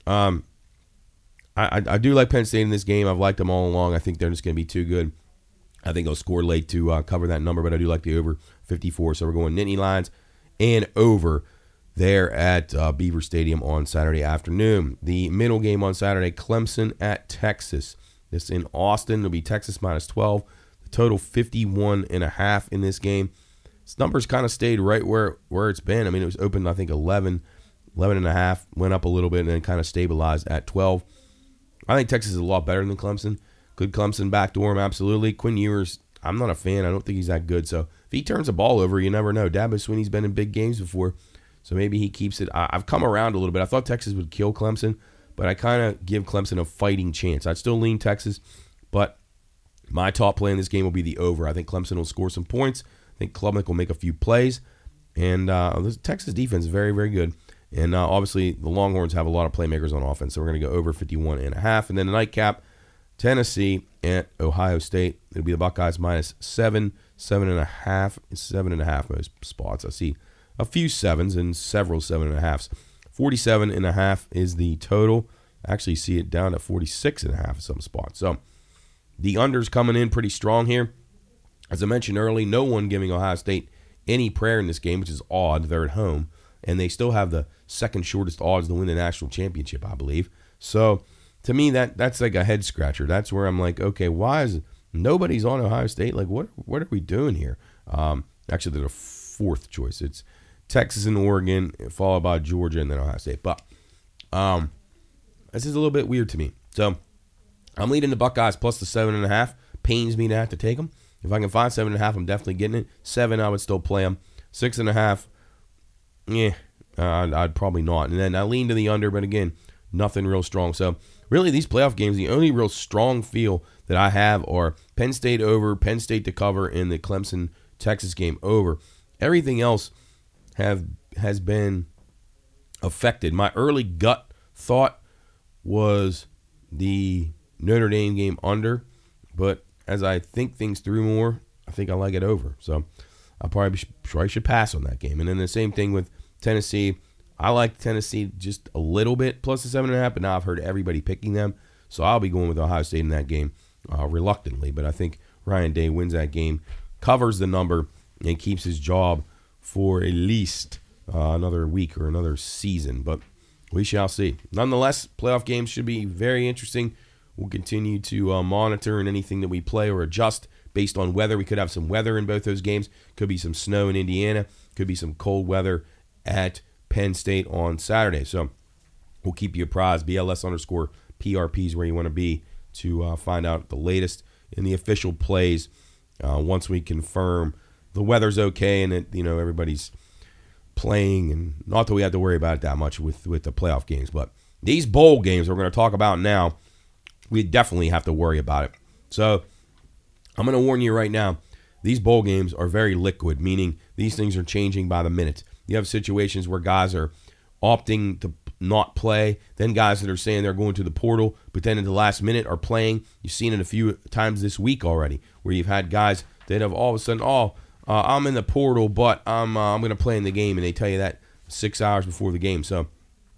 I do like Penn State in this game. I've liked them all along. I think they're just going to be too good. I think they'll score late to cover that number, but I do like the over 54. So we're going Nittany Lions and over there at Beaver Stadium on Saturday afternoon. The middle game on Saturday, Clemson at Texas. This in Austin. It'll be Texas -12. The total 51.5 in this game. This number's kind of stayed right where it's been. I mean, it was opened, I think, 11.5, went up a little bit, and then kind of stabilized at 12. I think Texas is a lot better than Clemson. Could Clemson backdoor him? Absolutely. Quinn Ewers, I'm not a fan. I don't think he's that good. So if he turns the ball over, you never know. Dabo Swinney's been in big games before, so maybe he keeps it. I've come around a little bit. I thought Texas would kill Clemson, but I kind of give Clemson a fighting chance. I'd still lean Texas, but my top play in this game will be the over. I think Clemson will score some points. I think Klubnik will make a few plays, and this Texas defense is very, very good. And obviously, the Longhorns have a lot of playmakers on offense, so we're going to go over 51.5. And then the nightcap, Tennessee at Ohio State. It'll be the Buckeyes minus 7, 7.5. 7.5 most spots. I see a few 7s and several 7.5s. 47.5 is the total. I actually see it down at 46.5 in some spots. So the under's coming in pretty strong here. As I mentioned earlier, no one giving Ohio State any prayer in this game, which is odd. They're at home, and they still have the second shortest odds to win the national championship, I believe. So to me, that's like a head scratcher. That's where I'm like, okay, why is nobody's on Ohio State? Like, what are we doing here? Actually, they're the fourth choice. It's Texas and Oregon, followed by Georgia, and then Ohio State. But this is a little bit weird to me. So I'm leading the Buckeyes plus the 7.5. Pains me to have to take them. If I can find 7.5, I'm definitely getting it. 7, I would still play them. 6.5, I'd probably not. And then I lean to the under, but again, nothing real strong. So really, these playoff games, the only real strong feel that I have are Penn State over, Penn State to cover, and the Clemson-Texas game over. Everything else has been affected. My early gut thought was the Notre Dame game under, but as I think things through more, I think I like it over. So I probably should pass on that game. And then the same thing with Tennessee. I like Tennessee just a little bit plus the 7.5, but now I've heard everybody picking them. So I'll be going with Ohio State in that game reluctantly. But I think Ryan Day wins that game, covers the number, and keeps his job for at least another week or another season. But we shall see. Nonetheless, playoff games should be very interesting. We'll continue to monitor and anything that we play or adjust based on weather. We could have some weather in both those games. Could be some snow in Indiana. Could be some cold weather at Penn State on Saturday. So we'll keep you apprised. BLS_PRP is where you want to be to find out the latest in the official plays once we confirm the weather's okay and that everybody's playing, and not that we have to worry about it that much with the playoff games. But these bowl games we're going to talk about now, we definitely have to worry about it. So I'm going to warn you right now, these bowl games are very liquid, meaning these things are changing by the minute. You have situations where guys are opting to not play, then guys that are saying they're going to the portal, but then at the last minute are playing. You've seen it a few times this week already, where you've had guys that have all of a sudden, I'm in the portal, but I'm going to play in the game, and they tell you that 6 hours before the game. So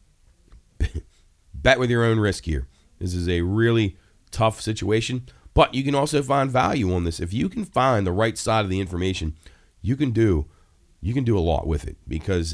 bet with your own risk here. This is a really tough situation, but you can also find value on this. If you can find the right side of the information, you can do a lot with it, because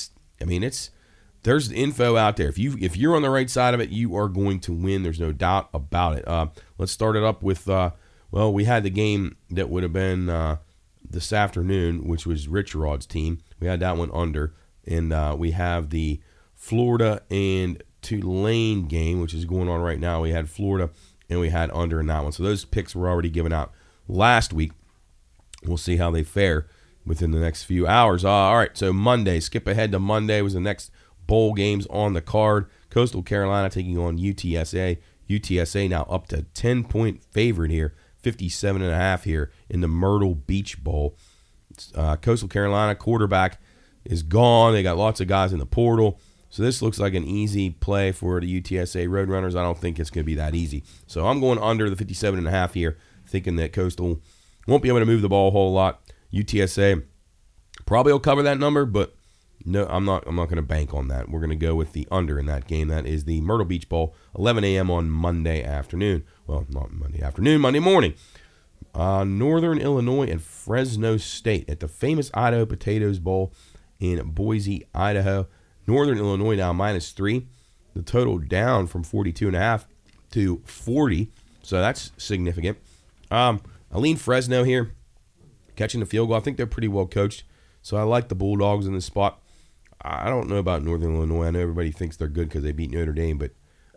there's info out there. If you're on the right side of it, you are going to win. There's no doubt about it. Let's start it up with we had the game that would have been this afternoon, which was Rich Rod's team. We had that one under, and we have the Florida and Tulane game, which is going on right now. We had Florida and we had under in that one. So those picks were already given out last week. We'll see how they fare within the next few hours. All right, so Monday, skip ahead to Monday, was the next bowl games on the card. Coastal Carolina taking on UTSA. UTSA now up to 10-point favorite here, 57.5 here in the Myrtle Beach Bowl. Coastal Carolina quarterback is gone. They got lots of guys in the portal. So this looks like an easy play for the UTSA Roadrunners. I don't think it's going to be that easy. So I'm going under the 57.5 here, thinking that Coastal won't be able to move the ball a whole lot. UTSA probably will cover that number, but no, I'm not going to bank on that. We're going to go with the under in that game. That is the Myrtle Beach Bowl, 11 a.m. on Monday afternoon. Well, not Monday afternoon, Monday morning. Northern Illinois and Fresno State at the famous Idaho Potatoes Bowl in Boise, Idaho. Northern Illinois now -3. The total down from 42.5 to 40. So that's significant. I lean Fresno here, catching the field goal. I think they're pretty well coached. So I like the Bulldogs in this spot. I don't know about Northern Illinois. I know everybody thinks they're good because they beat Notre Dame, but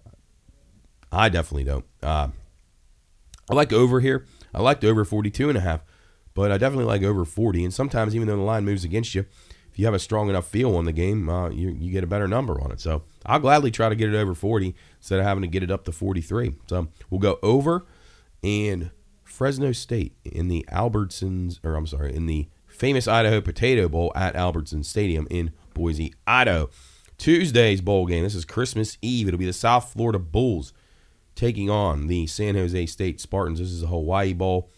I definitely don't. I like over here. I like the over 42.5, but I definitely like over 40. And sometimes, even though the line moves against you, if you have a strong enough feel on the game, you get a better number on it. So I'll gladly try to get it over 40 instead of having to get it up to 43. So we'll go over, and Fresno State in the in the famous Idaho Potato Bowl at Albertson Stadium in Boise, Idaho. Tuesday's bowl game. This is Christmas Eve. It'll be the South Florida Bulls taking on the San Jose State Spartans. This is a Hawaii Bowl.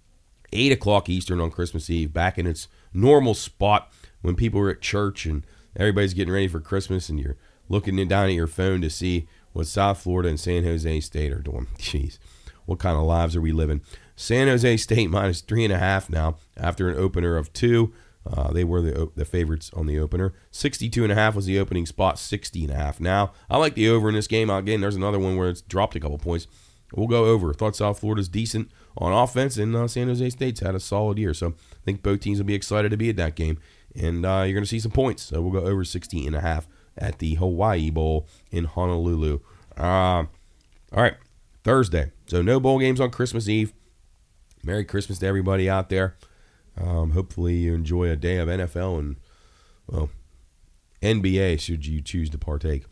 8 o'clock Eastern on Christmas Eve, back in its normal spot when people are at church and everybody's getting ready for Christmas and you're looking down at your phone to see what South Florida and San Jose State are doing. Jeez, what kind of lives are we living? San Jose State minus 3.5 now after an opener of 2. They were the favorites on the opener. 62.5 was the opening spot, 60.5 now. I like the over in this game. Again, there's another one where it's dropped a couple points. We'll go over. Thought South Florida's decent on offense, and San Jose State's had a solid year. So I think both teams will be excited to be at that game. And you're going to see some points. So we'll go over 60.5 at the Hawaii Bowl in Honolulu. All right, Thursday. So no bowl games on Christmas Eve. Merry Christmas to everybody out there. Hopefully you enjoy a day of NFL and, well, NBA should you choose to partake.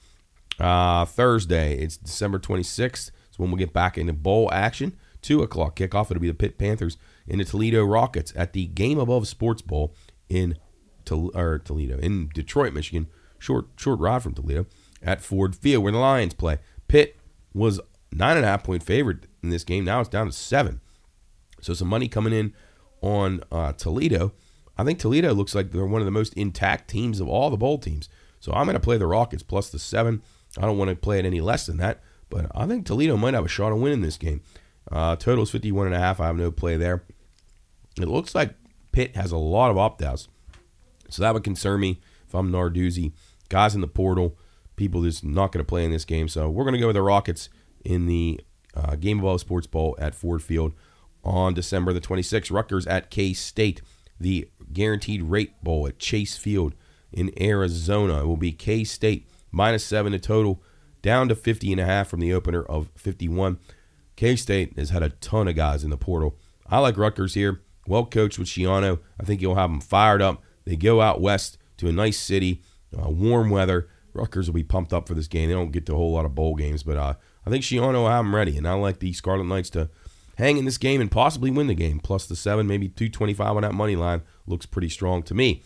Thursday, it's December 26th. So when we'll get back into bowl action, 2 o'clock kickoff. It'll be the Pitt Panthers and the Toledo Rockets at the Game Above Sports Bowl in Toledo, in Detroit, Michigan. Short ride from Toledo at Ford Field where the Lions play. Pitt was 9.5-point favorite in this game. Now it's down to 7. So some money coming in on Toledo. I think Toledo looks like they're one of the most intact teams of all the bowl teams. So I'm going to play the Rockets plus the 7. I don't want to play it any less than that. But I think Toledo might have a shot of winning this game. Total is 51.5. I have no play there. It looks like Pitt has a lot of opt-outs. So that would concern me if I'm Narduzzi. Guys in the portal, people just not going to play in this game. So we're going to go with the Rockets in the Game Above Sports Bowl at Ford Field on December the 26th. Rutgers at K-State. The Guaranteed Rate Bowl at Chase Field in Arizona. It will be K-State minus 7 to total, down to 50.5 from the opener of 51. K-State has had a ton of guys in the portal. I like Rutgers here. Well coached with Schiano. I think he'll have them fired up. They go out west to a nice city, warm weather. Rutgers will be pumped up for this game. They don't get to a whole lot of bowl games, but I think Schiano will have them ready. And I like the Scarlet Knights to hang in this game and possibly win the game. Plus the 7, maybe 225 on that money line. Looks pretty strong to me.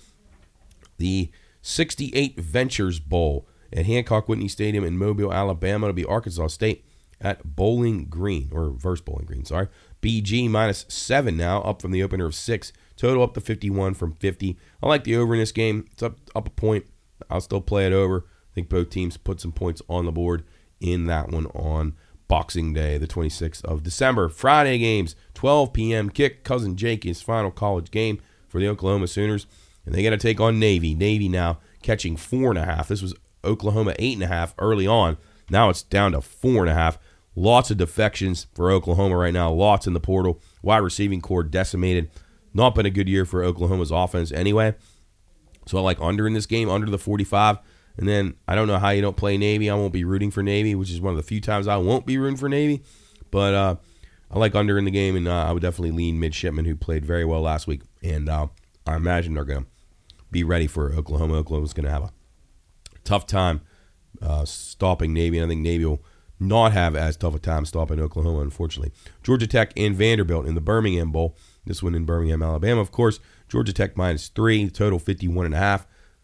The 68 Ventures Bowl at Hancock Whitney Stadium in Mobile, Alabama. It'll be Arkansas State at Bowling Green, or versus Bowling Green, sorry. BG minus 7 now, up from the opener of 6. Total up to 51 from 50. I like the over in this game. It's up a point. I'll still play it over. I think both teams put some points on the board in that one on Boxing Day, the 26th of December. Friday games, 12 p.m. kick. Cousin Jake, his final college game for the Oklahoma Sooners. And they got to take on Navy. Navy now catching 4.5. This was Oklahoma 8.5 early on. Now it's down to 4.5. Lots of defections for Oklahoma right now. Lots in the portal. Wide receiving core decimated. Not been a good year for Oklahoma's offense anyway. So I like under in this game, under the 45. And then I don't know how you don't play Navy. I won't be rooting for Navy, which is one of the few times I won't be rooting for Navy. But I like under in the game, and I would definitely lean Midshipman, who played very well last week. And I imagine they're going to be ready for Oklahoma. Oklahoma's going to have a tough time stopping Navy, and I think Navy will not have as tough a time stopping Oklahoma, unfortunately. Georgia Tech and Vanderbilt in the Birmingham Bowl. This one in Birmingham, Alabama, of course. Georgia Tech minus 3, total 51.5,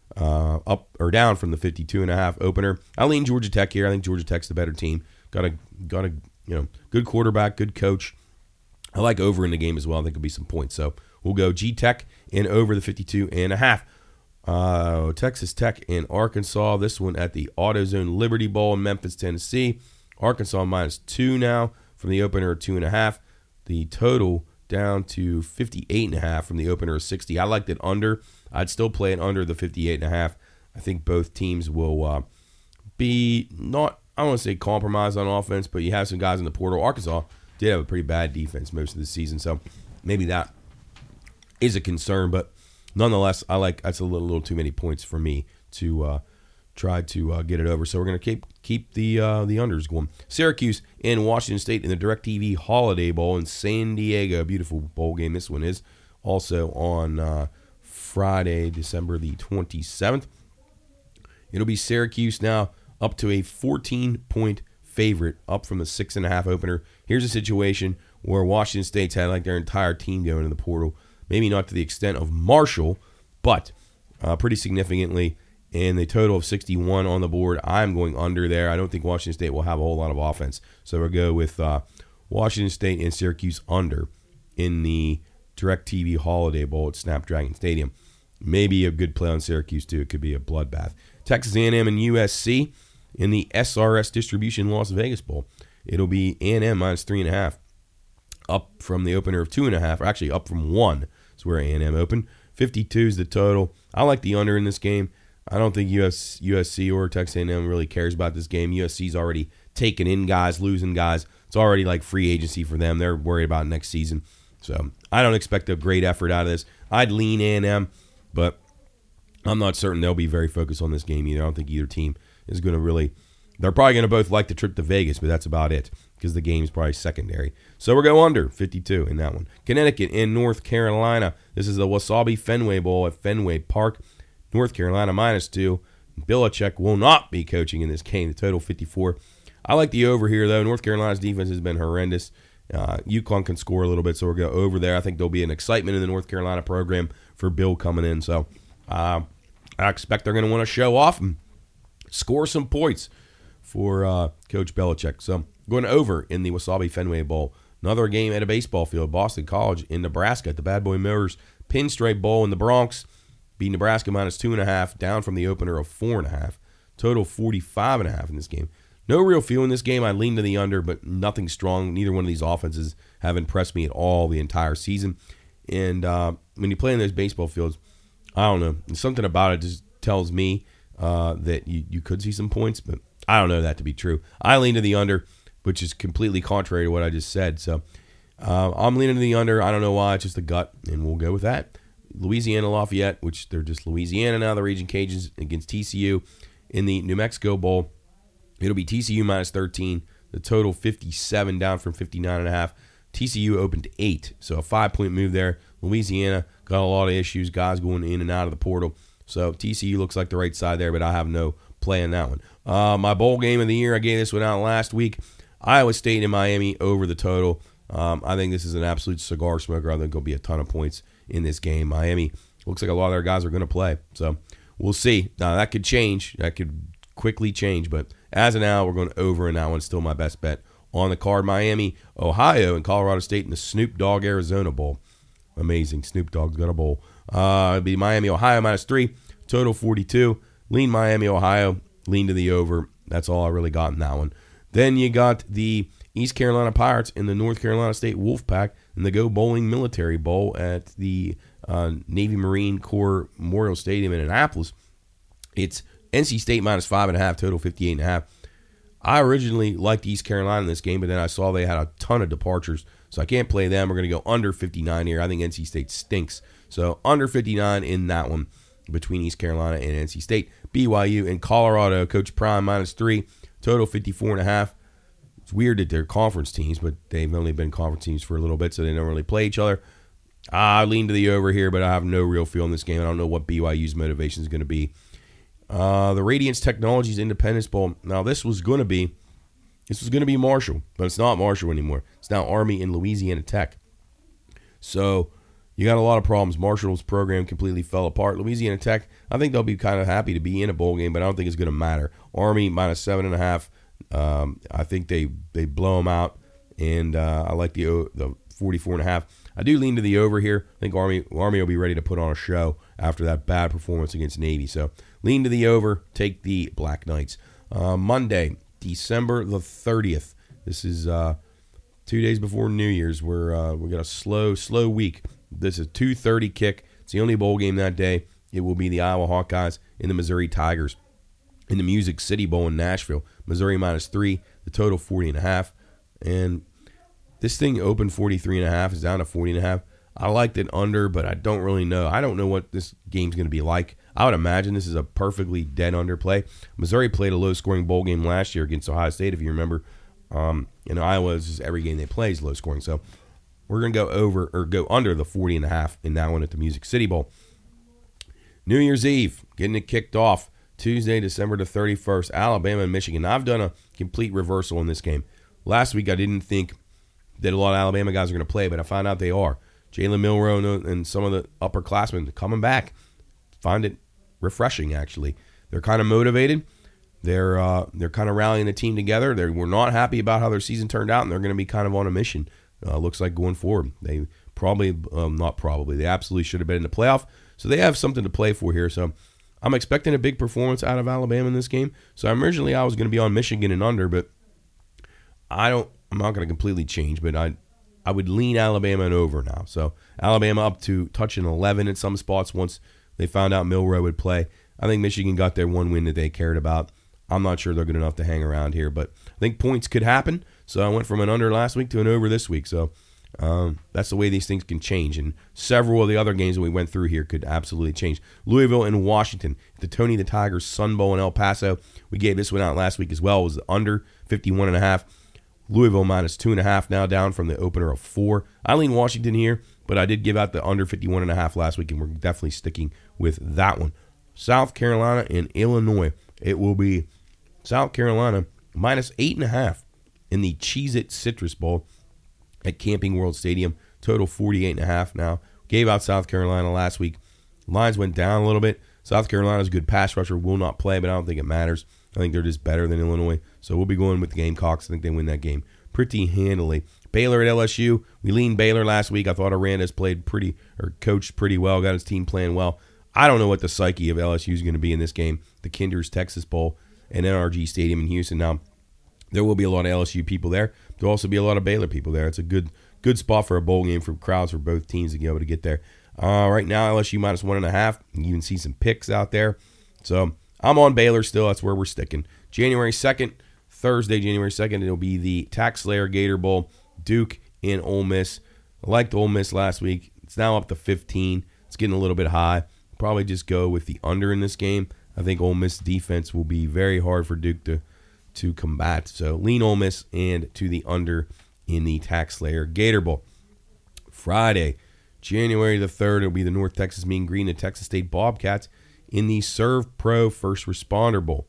up or down from the 52.5 opener. I lean Georgia Tech here. I think Georgia Tech's the better team. Got a good quarterback, good coach. I like over in the game as well. I think it'll be some points. So we'll go G Tech and over the 52.5. Texas Tech and Arkansas. This one at the AutoZone Liberty Bowl in Memphis, Tennessee. Arkansas minus 2 now from the opener of 2.5. The total down to 58.5 from the opener of 60. I liked it under. I'd still play it under the 58.5. I think both teams will be not, I don't want to say compromised on offense, but you have some guys in the portal. Arkansas did have a pretty bad defense most of the season, so maybe that is a concern. But nonetheless, I like that's a little too many points for me to try to get it over. So we're going to keep the unders going. Syracuse and Washington State in the DirecTV Holiday Bowl in San Diego. Beautiful bowl game this one is. Also on Friday, December the 27th. It'll be Syracuse now up to a 14-point favorite, up from the 6.5 opener. Here's a situation where Washington State's had like their entire team going in the portal. Maybe not to the extent of Marshall, but pretty significantly. and the total of 61 on the board. I'm going under there. I don't think Washington State will have a whole lot of offense. So we'll go with Washington State and Syracuse under in the DirecTV Holiday Bowl at Snapdragon Stadium. Maybe a good play on Syracuse, too. It could be a bloodbath. Texas A&M and USC in the SRS Distribution Las Vegas Bowl. It'll be A&M minus 3.5, up from the opener of 2.5, or actually up from 1. That's where A&M opened. 52 is the total. I like the under in this game. I don't think USC or Texas A&M really cares about this game. USC's already taken in guys, losing guys. It's already like free agency for them. They're worried about next season. So I don't expect a great effort out of this. I'd lean A&M, but I'm not certain they'll be very focused on this game either. I don't think either team is going to really. They're probably going to both like the trip to Vegas, but that's about it because the game's probably secondary. So we're going under 52 in that one. Connecticut and North Carolina. This is the Wasabi Fenway Bowl at Fenway Park. North Carolina minus 2. Belichick will not be coaching in this game. The total 54. I like the over here, though. North Carolina's defense has been horrendous. UConn can score a little bit, so we'll go over there. I think there'll be an excitement in the North Carolina program for Bill coming in. So I expect they're going to want to show off and score some points for Coach Belichick. So going over in the Wasabi Fenway Bowl. Another game at a baseball field. Boston College in Nebraska at the Bad Boy Motors Pinstripe Bowl in the Bronx. Beat Nebraska minus 2.5, down from the opener of 4.5. Total 45.5 in this game. No real feel in this game. I lean to the under, but nothing strong. Neither one of these offenses have impressed me at all the entire season. And when you play in those baseball fields, I don't know. Something about it just tells me that you could see some points, but I don't know that to be true. I lean to the under, which is completely contrary to what I just said. So I'm leaning to the under. I don't know why. It's just a gut, and we'll go with that. Louisiana Lafayette, which they're just Louisiana now, the Raging Cajuns against TCU in the New Mexico Bowl. It'll be TCU minus 13. The total 57, down from 59.5. TCU opened to 8, so a 5-point move there. Louisiana got a lot of issues, guys going in and out of the portal. So TCU looks like the right side there, but I have no play in that one. My bowl game of the year, I gave this one out last week. Iowa State and Miami over the total. I think this is an absolute cigar smoker. I think there'll be a ton of points in this game. Miami looks like a lot of their guys are going to play. So we'll see. Now, that could change. That could quickly change. But as of now, we're going over, and that one's still my best bet on the card. Miami, Ohio, and Colorado State in the Snoop Dogg Arizona Bowl. Amazing. Snoop Dogg's got a bowl. It'll be Miami, Ohio minus 3. Total 42. Lean Miami, Ohio. Lean to the over. That's all I really got in that one. Then you got the East Carolina Pirates and the North Carolina State Wolfpack in the Go Bowling Military Bowl at the Navy Marine Corps Memorial Stadium in Annapolis. It's NC State minus 5.5, total 58.5. I originally liked East Carolina in this game, but then I saw they had a ton of departures, so I can't play them. We're going to go under 59 here. I think NC State stinks. So under 59 in that one between East Carolina and NC State. BYU and Colorado, Coach Prime minus 3, total 54.5. It's weird that they're conference teams, but they've only been conference teams for a little bit, so they don't really play each other. I lean to the over here, but I have no real feel in this game. I don't know what BYU's motivation is going to be. The Radiance Technologies Independence Bowl. Now, this was going to be Marshall, but it's not Marshall anymore. It's now Army and Louisiana Tech. So you got a lot of problems. Marshall's program completely fell apart. Louisiana Tech, I think they'll be kind of happy to be in a bowl game, but I don't think it's going to matter. Army minus 7.5. I think they blow them out, and I like the 44.5. I do lean to the over here. I think Army will be ready to put on a show after that bad performance against Navy. So lean to the over, take the Black Knights. Monday, December the 30th. This is 2 days before New Year's. We got a slow week. This is a 2:30 kick. It's the only bowl game that day. It will be the Iowa Hawkeyes and the Missouri Tigers in the Music City Bowl in Nashville. Missouri minus 3, the total 40.5. And this thing opened 43.5, is down to 40.5. I liked it under, but I don't really know. I don't know what this game's going to be like. I would imagine this is a perfectly dead under play. Missouri played a low-scoring bowl game last year against Ohio State, if you remember. And Iowa is just every game they play is low-scoring. So we're going to go under the 40.5 in that one at the Music City Bowl. New Year's Eve, getting it kicked off. Tuesday, December the 31st, Alabama and Michigan. Now, I've done a complete reversal in this game. Last week, I didn't think that a lot of Alabama guys are going to play, but I found out they are. Jalen Milroe and some of the upperclassmen coming back. Find it refreshing, actually. they're kind of motivated. They're kind of rallying the team together. We're not happy about how their season turned out, and they're going to be kind of on a mission. Looks like going forward. They they absolutely should have been in the playoff. So they have something to play for here. So I'm expecting a big performance out of Alabama in this game. So originally I was going to be on Michigan and under, but I'm not going to completely change, but I would lean Alabama and over now. So Alabama up to touching 11 in some spots once they found out Milroe would play. I think Michigan got their one win that they cared about. I'm not sure they're good enough to hang around here, but I think points could happen. So I went from an under last week to an over this week. So that's the way these things can change. And several of the other games that we went through here could absolutely change. Louisville and Washington, the Tony the Tigers Sun Bowl in El Paso. We gave this one out last week as well. It was under 51.5. Louisville minus 2.5 now, down from the opener of 4. I lean Washington here, but I did give out the under 51.5 last week, and we're definitely sticking with that one. South Carolina and Illinois. It will be South Carolina minus 8.5 in the Cheez-It Citrus Bowl at Camping World Stadium. Total 48.5 now. Gave out South Carolina last week. Lines went down a little bit. South Carolina's a good pass rusher, will not play, but I don't think it matters. I think they're just better than Illinois. So we'll be going with the Gamecocks. I think they win that game pretty handily. Baylor at LSU. We leaned Baylor last week. I thought Aranda's coached pretty well, got his team playing well. I don't know what the psyche of LSU is going to be in this game. The Kinder's Texas Bowl and NRG Stadium in Houston. Now, there will be a lot of LSU people there. There'll also be a lot of Baylor people there. It's a good spot for a bowl game for crowds for both teams to be able to get there. Right now, LSU minus 1.5. You can even see some picks out there. So I'm on Baylor still. That's where we're sticking. January 2nd, Thursday, January 2nd, it'll be the Tax Slayer Gator Bowl, Duke and Ole Miss. I liked Ole Miss last week. It's now up to 15. It's getting a little bit high. Probably just go with the under in this game. I think Ole Miss defense will be very hard for Duke to combat. So lean Ole Miss and to the under in the Tax Slayer Gator Bowl. Friday, January the 3rd, it'll be the North Texas Mean Green and Texas State Bobcats in the Serve Pro First Responder Bowl.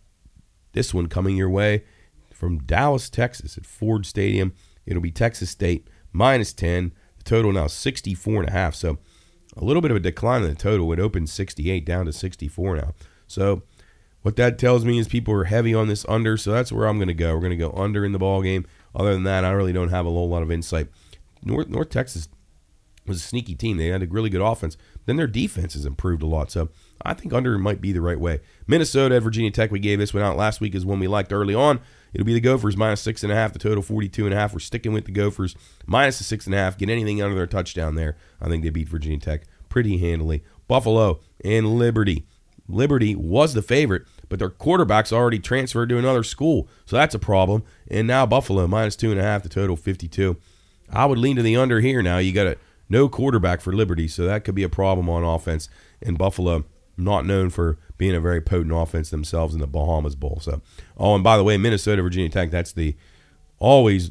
This one coming your way from Dallas, Texas at Ford Stadium. It'll be Texas State minus 10. The total now 64.5. So a little bit of a decline in the total. It opened 68 down to 64 now. So what that tells me is people are heavy on this under, so that's where I'm going to go. We're going to go under in the ball game. Other than that, I really don't have a whole lot of insight. North Texas was a sneaky team. They had a really good offense. Then their defense has improved a lot, so I think under might be the right way. Minnesota at Virginia Tech, we gave this one out last week, is one we liked early on. It'll be the Gophers minus 6.5, the total 42.5. We're sticking with the Gophers minus the 6.5. Get anything under their touchdown there. I think they beat Virginia Tech pretty handily. Buffalo and Liberty. Liberty was the favorite, but their quarterback's already transferred to another school, so that's a problem. And now Buffalo minus 2.5, the total 52. I would lean to the under here now. You got no quarterback for Liberty, so that could be a problem on offense. And Buffalo, not known for being a very potent offense themselves in the Bahamas Bowl. So, and by the way, Minnesota, Virginia Tech, that's the always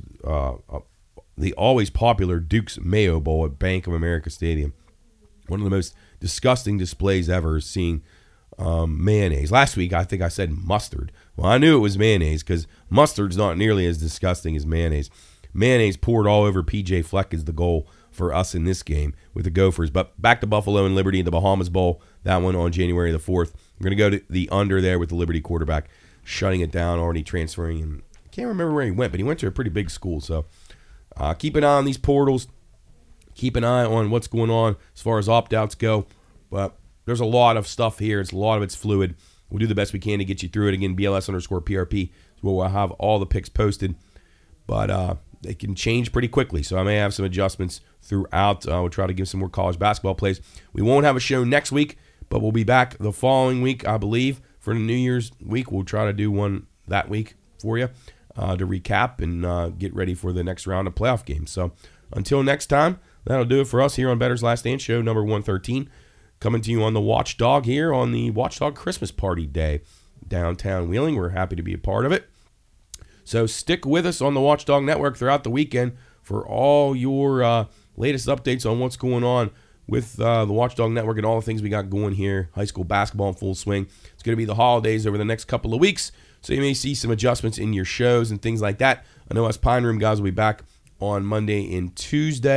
popular Duke's Mayo Bowl at Bank of America Stadium. One of the most disgusting displays ever is seeing mayonnaise. Last week, I think I said mustard. Well, I knew it was mayonnaise because mustard's not nearly as disgusting as mayonnaise. Mayonnaise poured all over PJ Fleck is the goal for us in this game with the Gophers. But back to Buffalo and Liberty in the Bahamas Bowl, that one on January the 4th. We're going to go to the under there with the Liberty quarterback shutting it down, already transferring. And I can't remember where he went, but he went to a pretty big school. So keep an eye on these portals. Keep an eye on what's going on as far as opt-outs go. But there's a lot of stuff here. A lot of it's fluid. We'll do the best we can to get you through it. Again, BLS_PRP is where we'll have all the picks posted. But they can change pretty quickly, so I may have some adjustments throughout. We'll try to give some more college basketball plays. We won't have a show next week, but we'll be back the following week, I believe, for the New Year's week. We'll try to do one that week for you to recap and get ready for the next round of playoff games. So until next time, that'll do it for us here on Bettor's Last Stand, show number 113. Coming to you on the Watchdog here on the Watchdog Christmas Party Day downtown Wheeling. We're happy to be a part of it. So stick with us on the Watchdog Network throughout the weekend for all your latest updates on what's going on with the Watchdog Network and all the things we got going here. High school basketball in full swing. It's going to be the holidays over the next couple of weeks, so you may see some adjustments in your shows and things like that. I know us Pine Room guys will be back on Monday and Tuesday,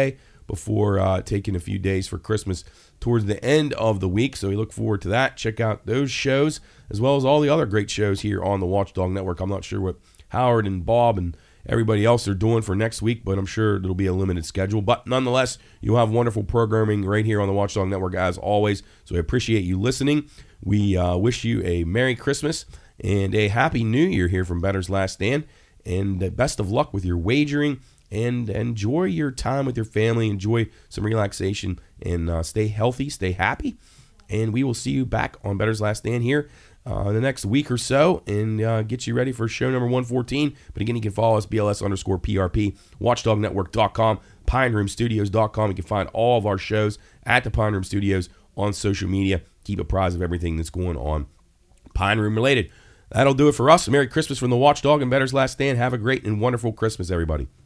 before taking a few days for Christmas towards the end of the week. So we look forward to that. Check out those shows as well as all the other great shows here on the Watchdog Network. I'm not sure what Howard and Bob and everybody else are doing for next week, but I'm sure it'll be a limited schedule. But nonetheless, you'll have wonderful programming right here on the Watchdog Network as always. So I appreciate you listening. We wish you a Merry Christmas and a Happy New Year here from Bettor's Last Stand. And best of luck with your wagering, and enjoy your time with your family. Enjoy some relaxation, and stay healthy, stay happy. And we will see you back on Bettor's Last Stand here in the next week or so, and get you ready for show number 114. But again, you can follow us, BLS_PRP, WatchdogNetwork.com, PineRoomStudios.com. You can find all of our shows at the Pine Room Studios on social media. Keep apprised of everything that's going on Pine Room related. That'll do it for us. Merry Christmas from the Watchdog and Bettor's Last Stand. Have a great and wonderful Christmas, everybody.